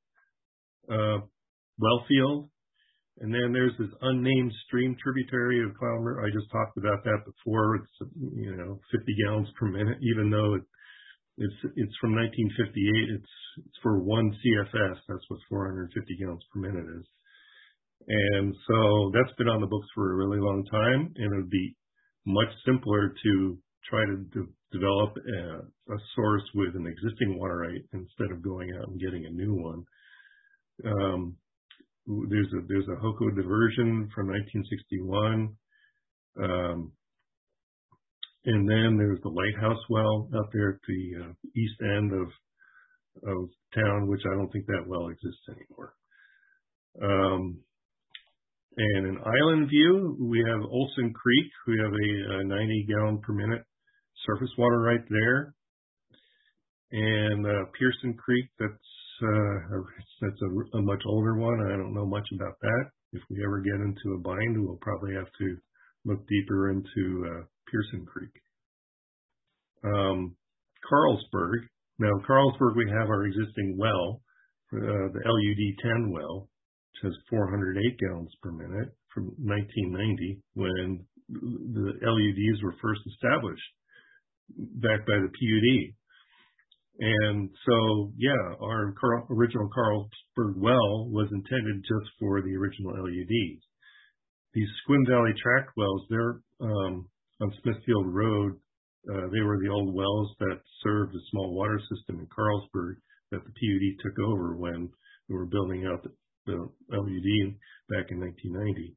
well field. And then there's this unnamed stream tributary of Clallam. I just talked about that before. It's 50 gallons per minute, even though it's from 1958. It's for 1 CFS. That's what 450 gallons per minute is. And so that's been on the books for a really long time, and it would be much simpler to try to develop a source with an existing water right instead of going out and getting a new one. There's a HOCO diversion from 1961. And then there's the Lighthouse well out there at the east end of town, which I don't think that well exists anymore. And in Island View, we have Olson Creek. We have a 90 gallon per minute surface water right there. And Pearson Creek, that's a much older one. I don't know much about that. If we ever get into a bind, we'll probably have to look deeper into Pearson Creek. Carlsberg. Now, Carlsberg, we have our existing well, the LUD-10 well, which has 408 gallons per minute from 1990 when the LUDs were first established back by the PUD. And so, yeah, our original Carlsberg well was intended just for the original LUDs. These Squim Valley Tract wells, they're on Smithfield Road. They were the old wells that served a small water system in Carlsberg that the PUD took over when we were building out the LUD back in 1990.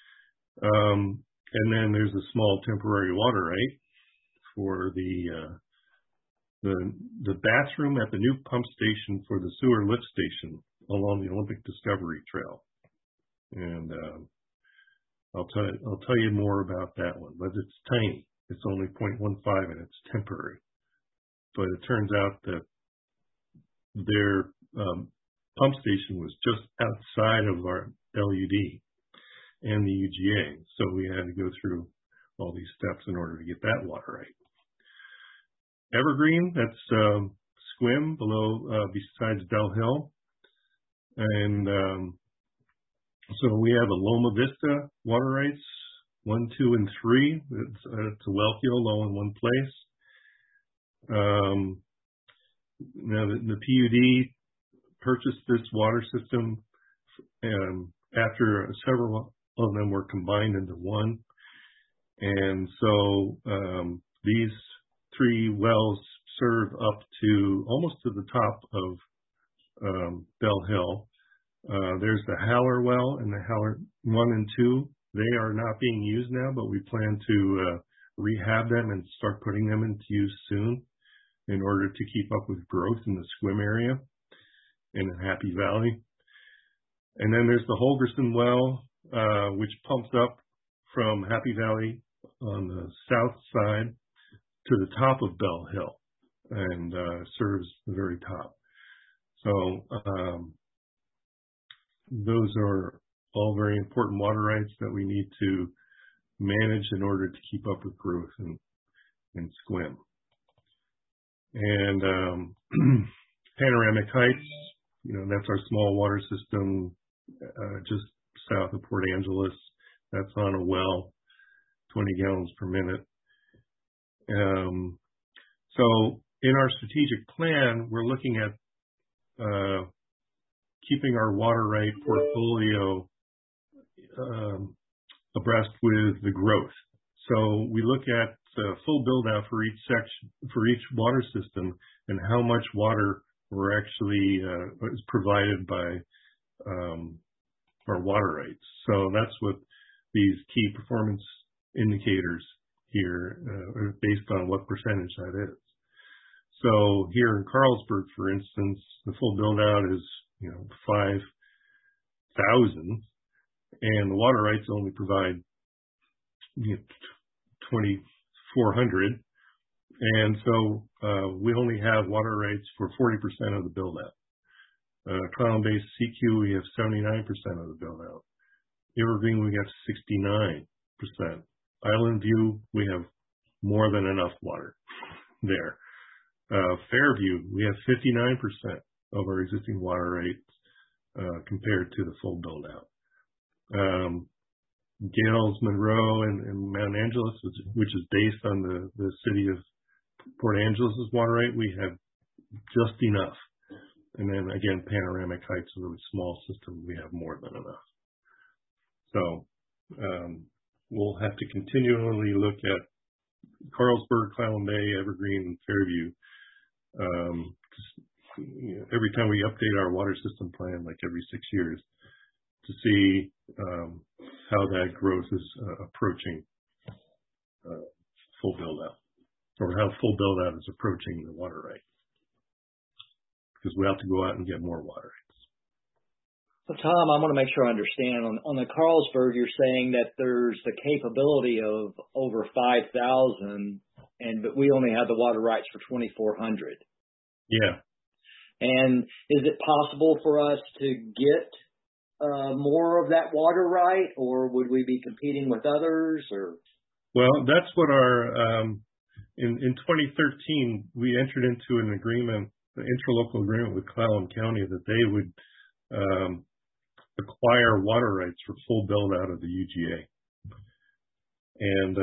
And then there's a small temporary water right for the bathroom at the new pump station for the sewer lift station along the Olympic Discovery Trail. And I'll tell you more about that one, but it's tiny. It's only 0.15 and it's temporary. But it turns out that their pump station was just outside of our LUD and the UGA. So we had to go through all these steps in order to get that water right. Evergreen, that's Squim below, besides Bell Hill. And so we have a Loma Vista water rights, 1, 2, and 3. It's a well field all in one place. Now the PUD purchased this water system after several of them were combined into one. And so these 3 wells serve up to almost to the top of Bell Hill. There's the Howler well and the Howler 1 and 2. They are not being used now, but we plan to rehab them and start putting them into use soon in order to keep up with growth in the Squim area and in Happy Valley. And then there's the Holgerson well, which pumps up from Happy Valley on the south side to the top of Bell Hill and serves the very top. So those are all very important water rights that we need to manage in order to keep up with growth in Squim. And Panoramic Heights, that's our small water system just south of Port Angeles. That's on a well, 20 gallons per minute. So in our strategic plan, we're looking at keeping our water right portfolio abreast with the growth. So we look at full build out for each section, for each water system, and how much water we're actually is provided by our water rights. So that's what these key performance indicators here are based on, what percentage that is. So here in Carlsberg, for instance, the full build out is 5,000, and the water rights only provide 2,400, and so we only have water rights for 40% of the build out. Clallam Bay CQ, we have 79% of the build out. Evergreen, we have 69%. Island View, we have more than enough water there. Fairview, we have 59% of our existing water rights compared to the full build out. Gales, Monroe, and Mount Angeles, which is based on the city of Port Angeles' water right, we have just enough. And then again, Panoramic Heights, a really small system, we have more than enough. So we'll have to continually look at Carlsberg, Clallam Bay, Evergreen, and Fairview. Every time we update our water system plan, like every 6 years, to see how that growth is approaching full build out, or how full build out is approaching the water right. Because we have to go out and get more water rights. So Tom, I want to make sure I understand. On the Carlsberg, you're saying that there's the capability of over 5,000, but we only have the water rights for 2,400. Yeah. And is it possible for us to get more of that water right, or would we be competing with others? Or well, that's what our in 2013 we entered into an agreement, an interlocal agreement with Clallam County, that they would acquire water rights for full build out of the UGA. And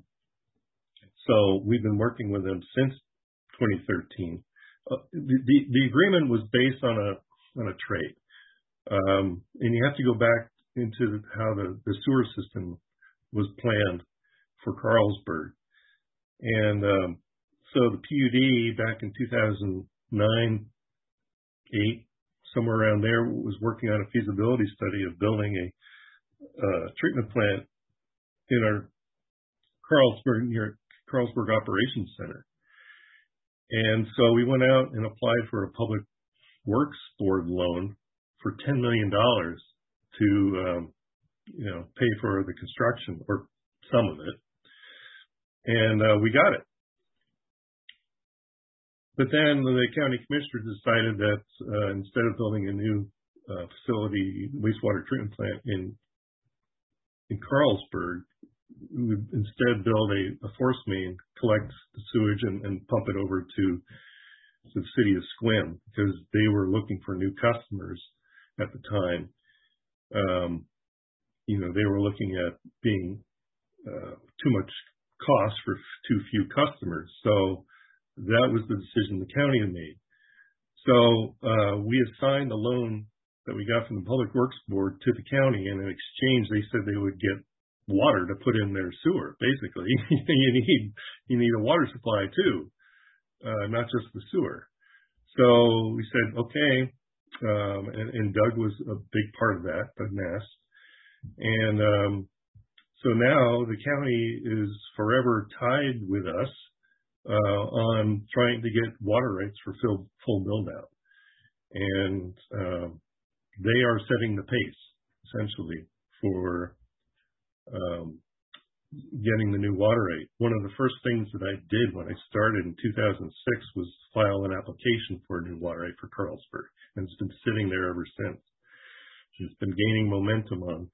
so we've been working with them since 2013. The agreement was based on a trade. And you have to go back into how the sewer system was planned for Carlsberg. And so the PUD back in 2009, 8, somewhere around there, was working on a feasibility study of building a treatment plant in our Carlsberg Operations Center. And so we went out and applied for a Public Works Board loan for $10 million to, pay for the construction, or some of it. And we got it. But then the county commissioner decided that instead of building a new facility, wastewater treatment plant in Carlsberg, we would instead build a force main, collect the sewage and pump it over to the city of Sequim, because they were looking for new customers at the time. They were looking at being too much cost for too few customers. So that was the decision the county had made. So we assigned the loan that we got from the Public Works Board to the county, and in exchange, they said they would get water to put in their sewer. Basically, you need a water supply too, not just the sewer. So we said, okay, and Doug was a big part of that, Doug Nass. And so now the county is forever tied with us on trying to get water rights for full build out. And they are setting the pace, essentially, for getting the new water right. One of the first things that I did when I started in 2006 was file an application for a new water right for Carlsberg, and it's been sitting there ever since. It's been gaining momentum on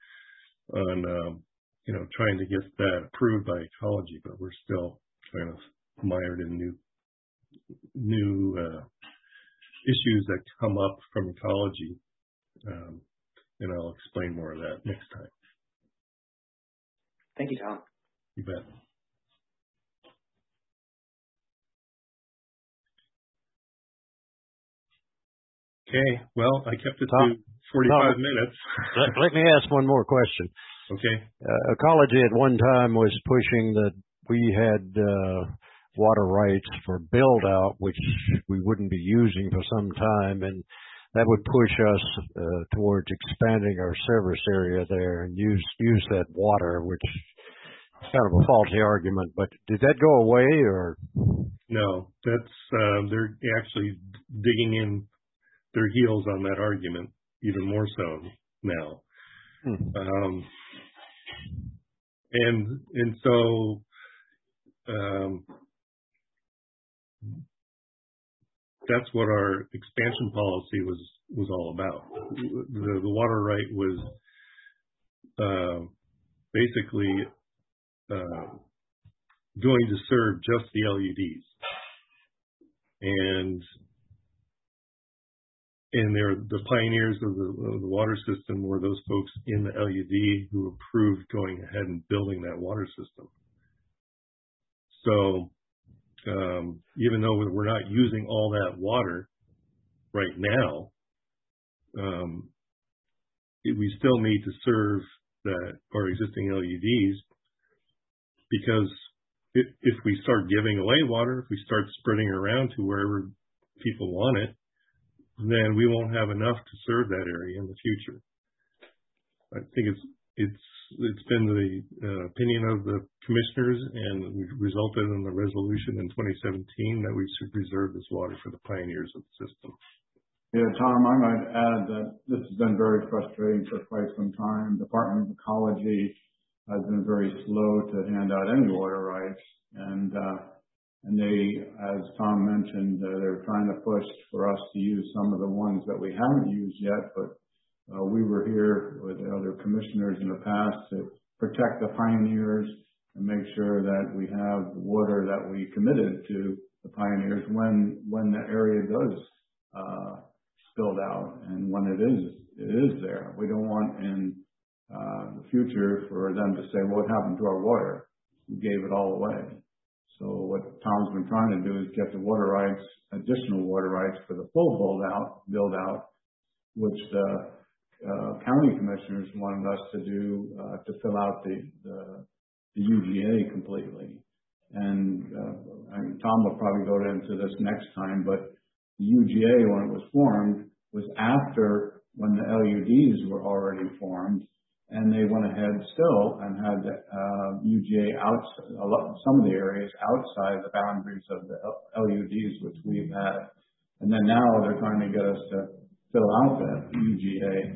trying to get that approved by ecology, but we're still kind of mired in new issues that come up from ecology, and I'll explain more of that next time. Thank you, Tom. You bet. Okay, well, I kept it to 45 minutes. Let me ask one more question. Okay. Ecology at one time was pushing that we had water rights for build out, which we wouldn't be using for some time, and that would push us towards expanding our service area there and use that water, which is kind of a faulty argument. But did that go away, or? No, that's they're actually digging in their heels on that argument even more so now. And so that's what our expansion policy was all about. The water right was basically going to serve just the LUDs, and the pioneers of the water system were those folks in the LUD who approved going ahead and building that water system. So even though we're not using all that water right now, we still need to serve our existing LUDs, because if we start giving away water, if we start spreading around to wherever people want it, then we won't have enough to serve that area in the future. I think it's been the opinion of the commissioners, and we resulted in the resolution in 2017 that we should reserve this water for the pioneers of the system. Yeah, Tom, I might add that this has been very frustrating for quite some time. The Department of Ecology has been very slow to hand out any water rights, and they, as Tom mentioned, they're trying to push for us to use some of the ones that we haven't used yet, but we were here with the other commissioners in the past to protect the pioneers and make sure that we have the water that we committed to the pioneers when the area does build out and when it is there. We don't want in the future for them to say, well, what happened to our water? We gave it all away. So what Tom's been trying to do is get the water rights, additional water rights for the full build out, which the county commissioners wanted us to do to fill out the UGA completely. And Tom will probably go into this next time, but the UGA, when it was formed, was after when the LUDs were already formed, and they went ahead still and had the UGA some of the areas outside the boundaries of the LUDs, which we've had. And then now they're trying to get us to fill out that UGA,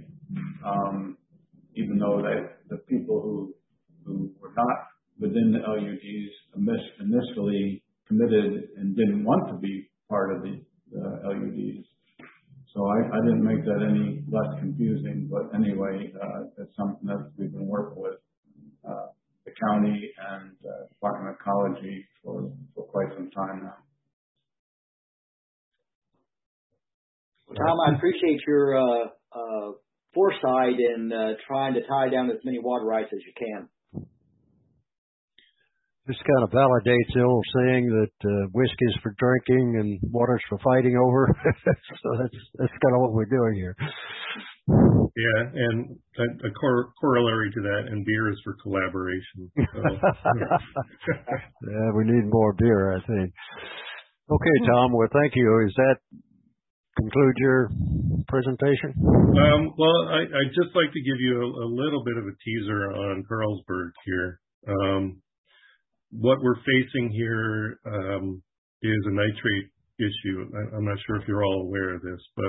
even though the people who were not within the LUDs initially committed and didn't want to be part of the LUDs. So I didn't make that any less confusing, but anyway, it's something that we've been working with the county and Department of Ecology for quite some time now. Tom, I appreciate your foresight in trying to tie down as many water rights as you can. This kind of validates the old saying that whiskey's for drinking and water's for fighting over. So that's kind of what we're doing here. Yeah, and a corollary to that, and beer is for collaboration. So, yeah, we need more beer, I think. Okay, Tom, well, thank you. Does that conclude your presentation? Well, I'd just like to give you a little bit of a teaser on Carlsberg here. What we're facing here is a nitrate issue. I'm not sure if you're all aware of this, but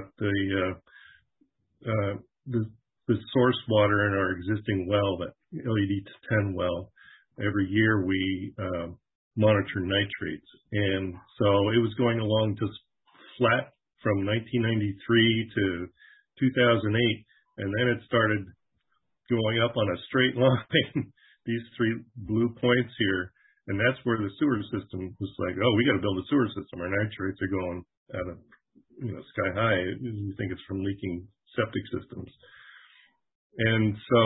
the source water in our existing well, that LED10 well, every year we monitor nitrates. And so it was going along just flat from 1993 to 2008, and then it started going up on a straight line, these three blue points here. And that's where the sewer system was like, oh, we got to build a sewer system. Our nitrates are going at a sky high. We think it's from leaking septic systems. And so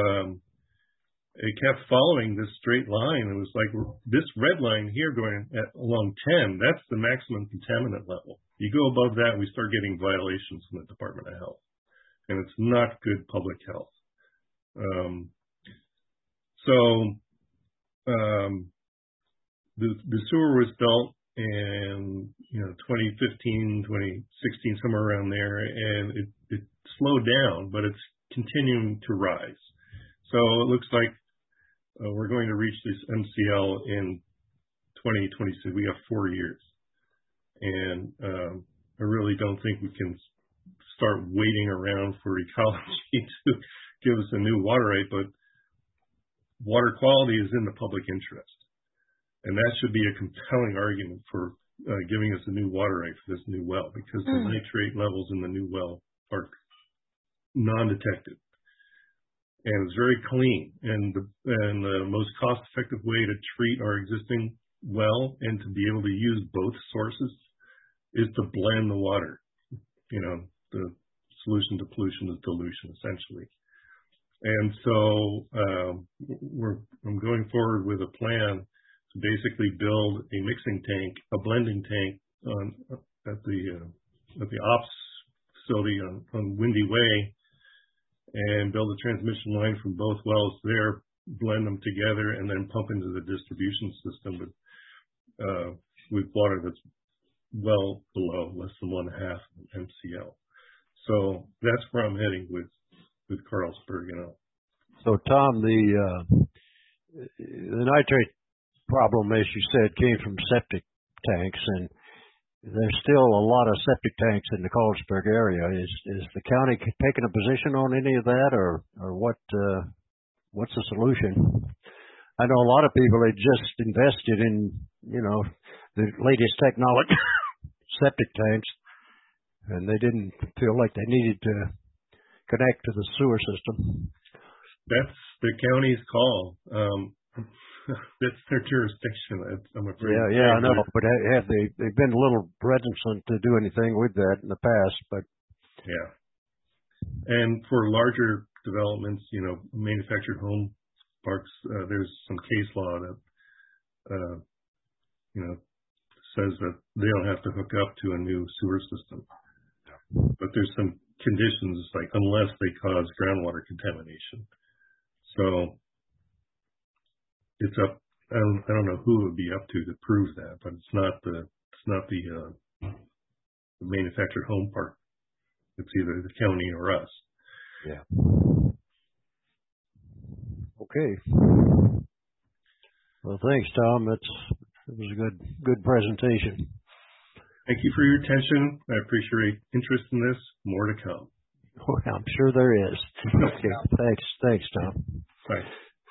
it kept following this straight line. It was like this red line here going along 10, that's the maximum contaminant level. You go above that, we start getting violations from the Department of Health. And it's not good public health. the sewer was built in 2015, 2016, somewhere around there, and it slowed down, but it's continuing to rise. So it looks like we're going to reach this MCL in 2026. We have 4 years, and I really don't think we can start waiting around for ecology to give us a new water right, but water quality is in the public interest. And that should be a compelling argument for giving us a new water right for this new well, because the nitrate levels in the new well are non-detected. And it's very clean. And the most cost-effective way to treat our existing well and to be able to use both sources is to blend the water. The solution to pollution is dilution, essentially. And so I'm going forward with a plan to basically build a mixing tank, a blending tank at the ops facility on Windy Way, and build a transmission line from both wells there, blend them together, and then pump into the distribution system with water that's well below, less than 1.5 MCL. So that's where I'm heading with Carlsberg. So Tom, the nitrate problem, as you said, came from septic tanks, and there's still a lot of septic tanks in the Carlsberg area. Is the county taking a position on any of that, or what's the solution? I know a lot of people had just invested in the latest technology septic tanks, and they didn't feel like they needed to connect to the sewer system. That's the county's call. That's their jurisdiction, I'm afraid. Yeah, I know. But they've been a little reticent to do anything with that in the past, but. Yeah. And for larger developments, manufactured home parks, there's some case law that, says that they don't have to hook up to a new sewer system. But there's some conditions, like unless they cause groundwater contamination. So it's up. I don't know who it would be up to prove that, but it's not the manufactured home park. It's either the county or us. Yeah. Okay. Well, thanks, Tom. It was a good presentation. Thank you for your attention. I appreciate interest in this. More to come. Oh, I'm sure there is. Okay. Thanks, Tom. Bye.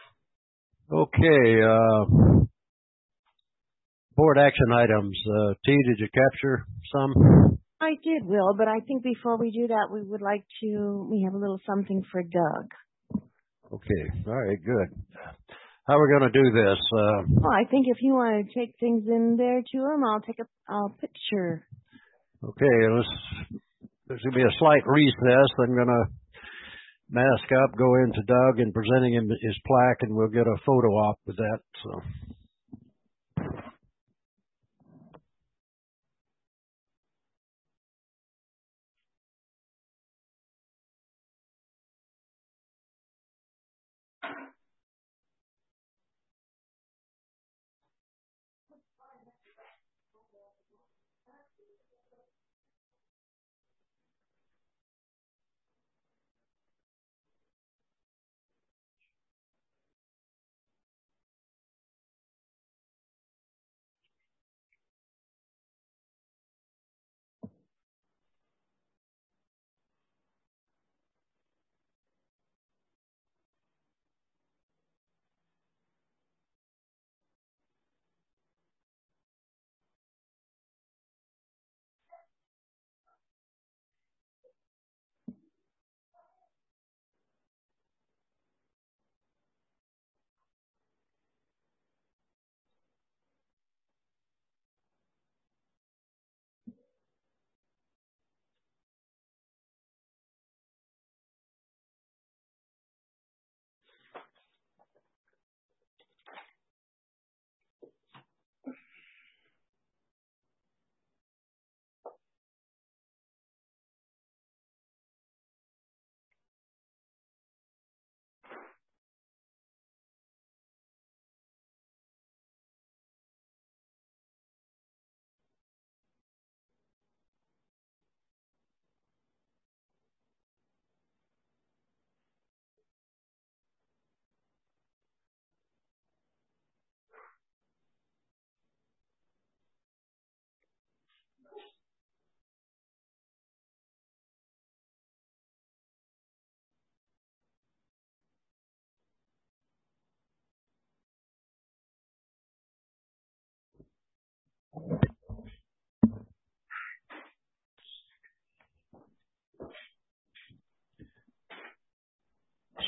Okay. Board action items. T, did you capture some? I did, Will, but I think before we do that, we have a little something for Doug. Okay. All right, good. How are we going to do this? Well, I think if you want to take things in there to him, I'll take a picture. Okay, there's going to be a slight recess. I'm going to mask up, go into Doug, and presenting him his plaque, and we'll get a photo op with that. So.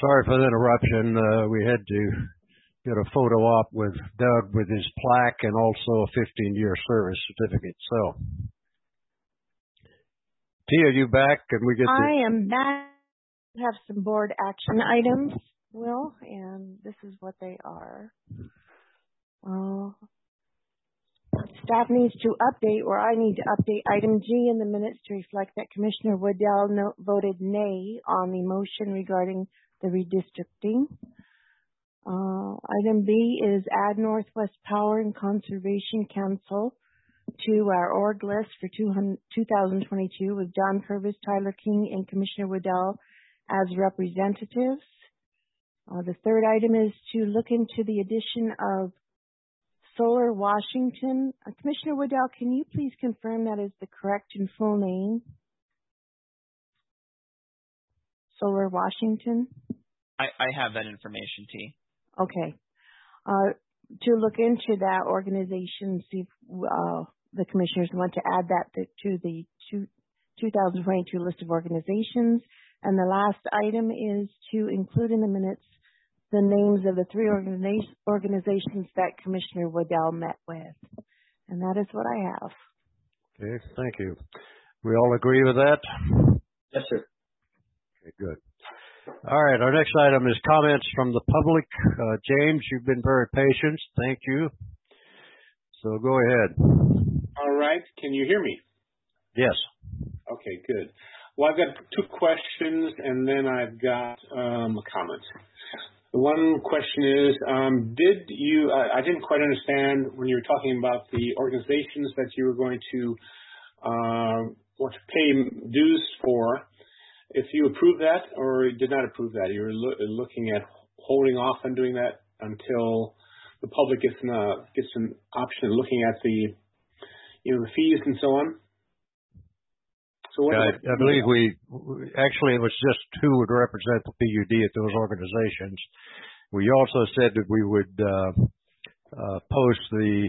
Sorry for the interruption. We had to get a photo op with Doug with his plaque and also a 15-year service certificate. So, T, are you back? I am back. We have some board action items, Will, and this is what they are. Staff needs to update, or I need to update item G in the minutes to reflect that Commissioner Waddell voted nay on the motion regarding the redistricting. Item B is add Northwest Power and Conservation Council to our org list for 2022 with John Purvis, Tyler King, and Commissioner Waddell as representatives. The third item is to look into the addition of Solar Washington. Commissioner Waddell, can you please confirm that is the correct and full name? Solar Washington? I have that information, T. Okay. To look into that organization, see if the commissioners want to add that to the 2022 list of organizations. And the last item is to include in the minutes the names of the three organizations that Commissioner Waddell met with. And that is what I have. Okay, thank you. We all agree with that? Yes, sir. Okay, good. All right, our next item is comments from the public. James, you've been very patient. Thank you. So go ahead. All right. Can you hear me? Yes. Okay, good. Well, I've got two questions, and then I've got a comment. The one question is, I didn't quite understand when you were talking about the organizations that you were going to want to pay dues for, if you approved that or did not approve that. You were looking at holding off on doing that until the public gets an option of looking at the fees and so on. So I believe it was just who would represent the PUD at those organizations. We also said that we would post the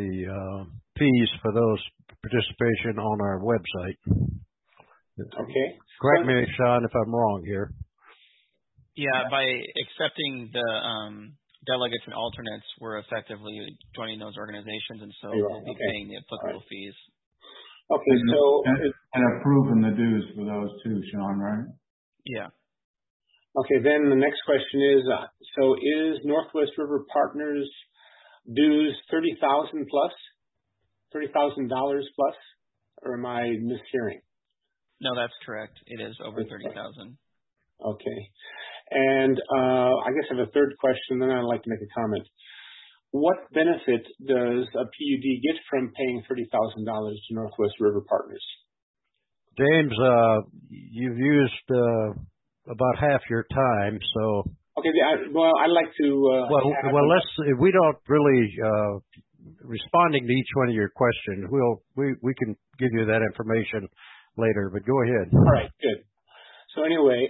fees for those participation on our website. Okay. Correct me, Sean, if I'm wrong here. Yeah, by accepting the delegates and alternates, we're effectively joining those organizations, and so we'll be paying the applicable fees. Okay, so... And approving the dues for those too, Sean, right? Yeah. Okay, then the next question is, so is Northwest River Partners dues $30,000 plus? $30,000 plus? Or am I mishearing? No, that's correct. It is over $30,000. Okay. And I guess I have a third question, then I'd like to make a comment. What benefit does a PUD get from paying $30,000 to Northwest River Partners? James, you've used about half your time, so. Okay. Well, I'd like to. If we don't really responding to each one of your questions, we can give you that information later. But go ahead. All right. Good. So anyway,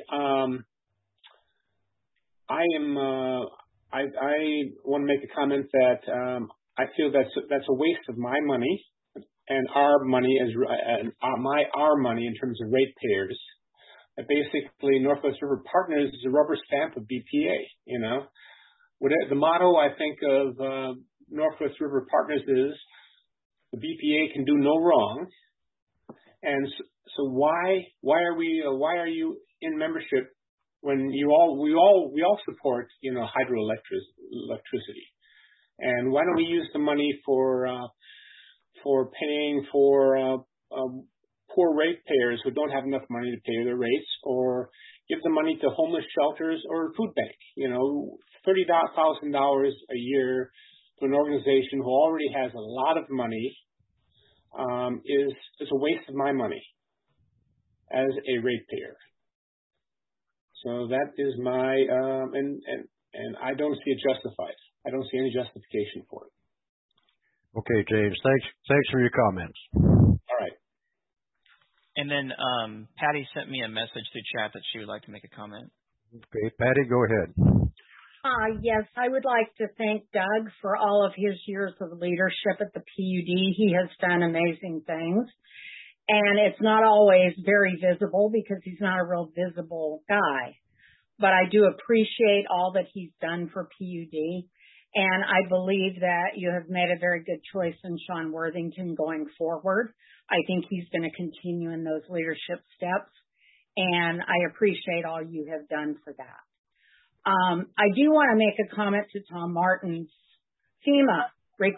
I want to make a comment that I feel that's a waste of my money and our money our money in terms of ratepayers. Basically, Northwest River Partners is a rubber stamp of BPA. The motto I think of Northwest River Partners is the BPA can do no wrong. And so why are you in membership when we all support hydroelectricity, and why don't we use the money for paying for poor ratepayers who don't have enough money to pay their rates, or give the money to homeless shelters or food bank? $30,000 a year to an organization who already has a lot of money is a waste of my money as a ratepayer. So that is my and I don't see it justified. I don't see any justification for it. Okay, James. Thanks for your comments. All right. And then Patty sent me a message through chat that she would like to make a comment. Okay, Patty, go ahead. Yes, I would like to thank Doug for all of his years of leadership at the PUD. He has done amazing things. And it's not always very visible because he's not a real visible guy. but I do appreciate all that he's done for PUD. And I believe that you have made a very good choice in Sean Worthington going forward. I think he's going to continue in those leadership steps, and I appreciate all you have done for that. I do want to make a comment to Tom Martin's FEMA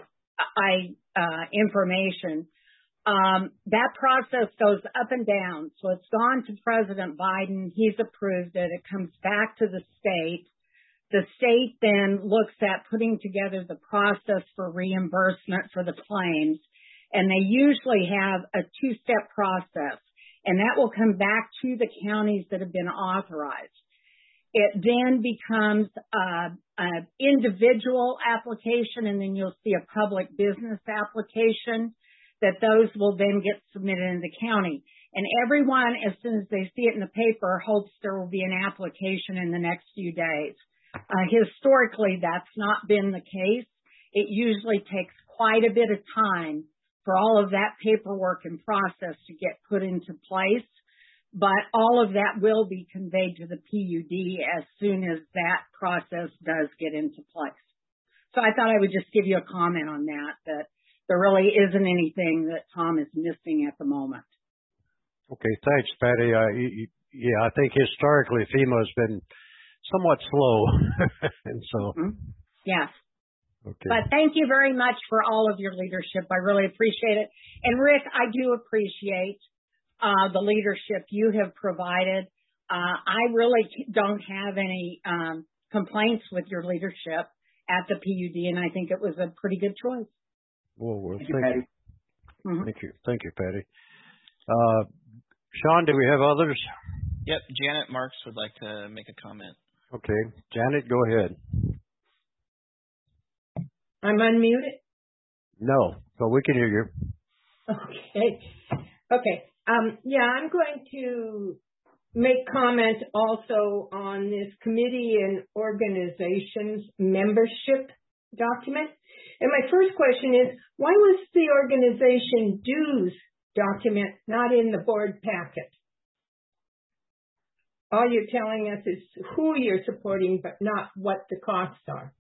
information. That process goes up and down. So it's gone to President Biden. He's approved it. It comes back to the state. The state then looks at putting together the process for reimbursement for the claims. And they usually have a two-step process. And that will come back to the counties that have been authorized. It then becomes an individual application, and then you'll see a public business application that those will then get submitted in the county. And everyone, as soon as they see it in the paper, hopes there will be an application in the next few days. Historically, that's not been the case. It usually takes quite a bit of time for all of that paperwork and process to get put into place. But all of that will be conveyed to the PUD as soon as that process does get into place. So I thought I would just give you a comment on that there really isn't anything that Tom is missing at the moment. Okay, thanks, Patty. I think historically FEMA has been somewhat slow. And so. Yes. Okay. But thank you very much for all of your leadership. I really appreciate it. And Rick, I do appreciate the leadership you have provided. I really don't have any complaints with your leadership at the PUD, and I think it was a pretty good choice. Well, thank you, Patty. Mm-hmm. Thank you, Patty. Sean, do we have others? Yep, Janet Marks would like to make a comment. Okay, Janet, go ahead. I'm unmuted? No, but we can hear you. Okay. I'm going to make comment also on this committee and organizations membership document. And my first question is, why was the organization dues document not in the board packet? All you're telling us is who you're supporting, but not what the costs are.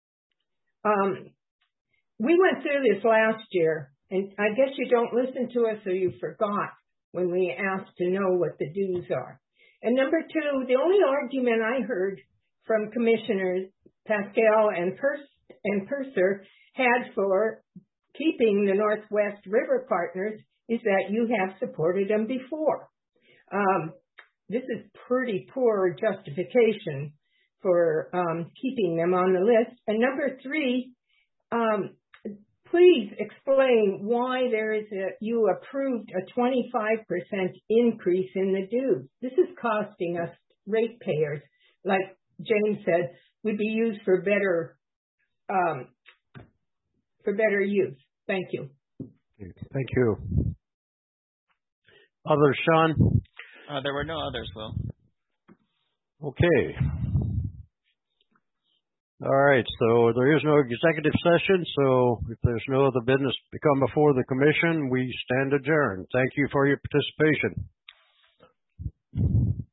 We went through this last year, and I guess you don't listen to us or you forgot when we asked to know what the dues are. And number two, the only argument I heard from Commissioners Pascal and Purser had for keeping the Northwest River Partners is that you have supported them before. This is pretty poor justification for keeping them on the list. And number three, please explain why you approved a 25% increase in the dues. This is costing us ratepayers, like James said, would be used for better use. Thank you. Thank you. Others, Sean? There were no others, Will. Okay. All right, so there is no executive session, so if there's no other business to come before the commission, we stand adjourned. Thank you for your participation.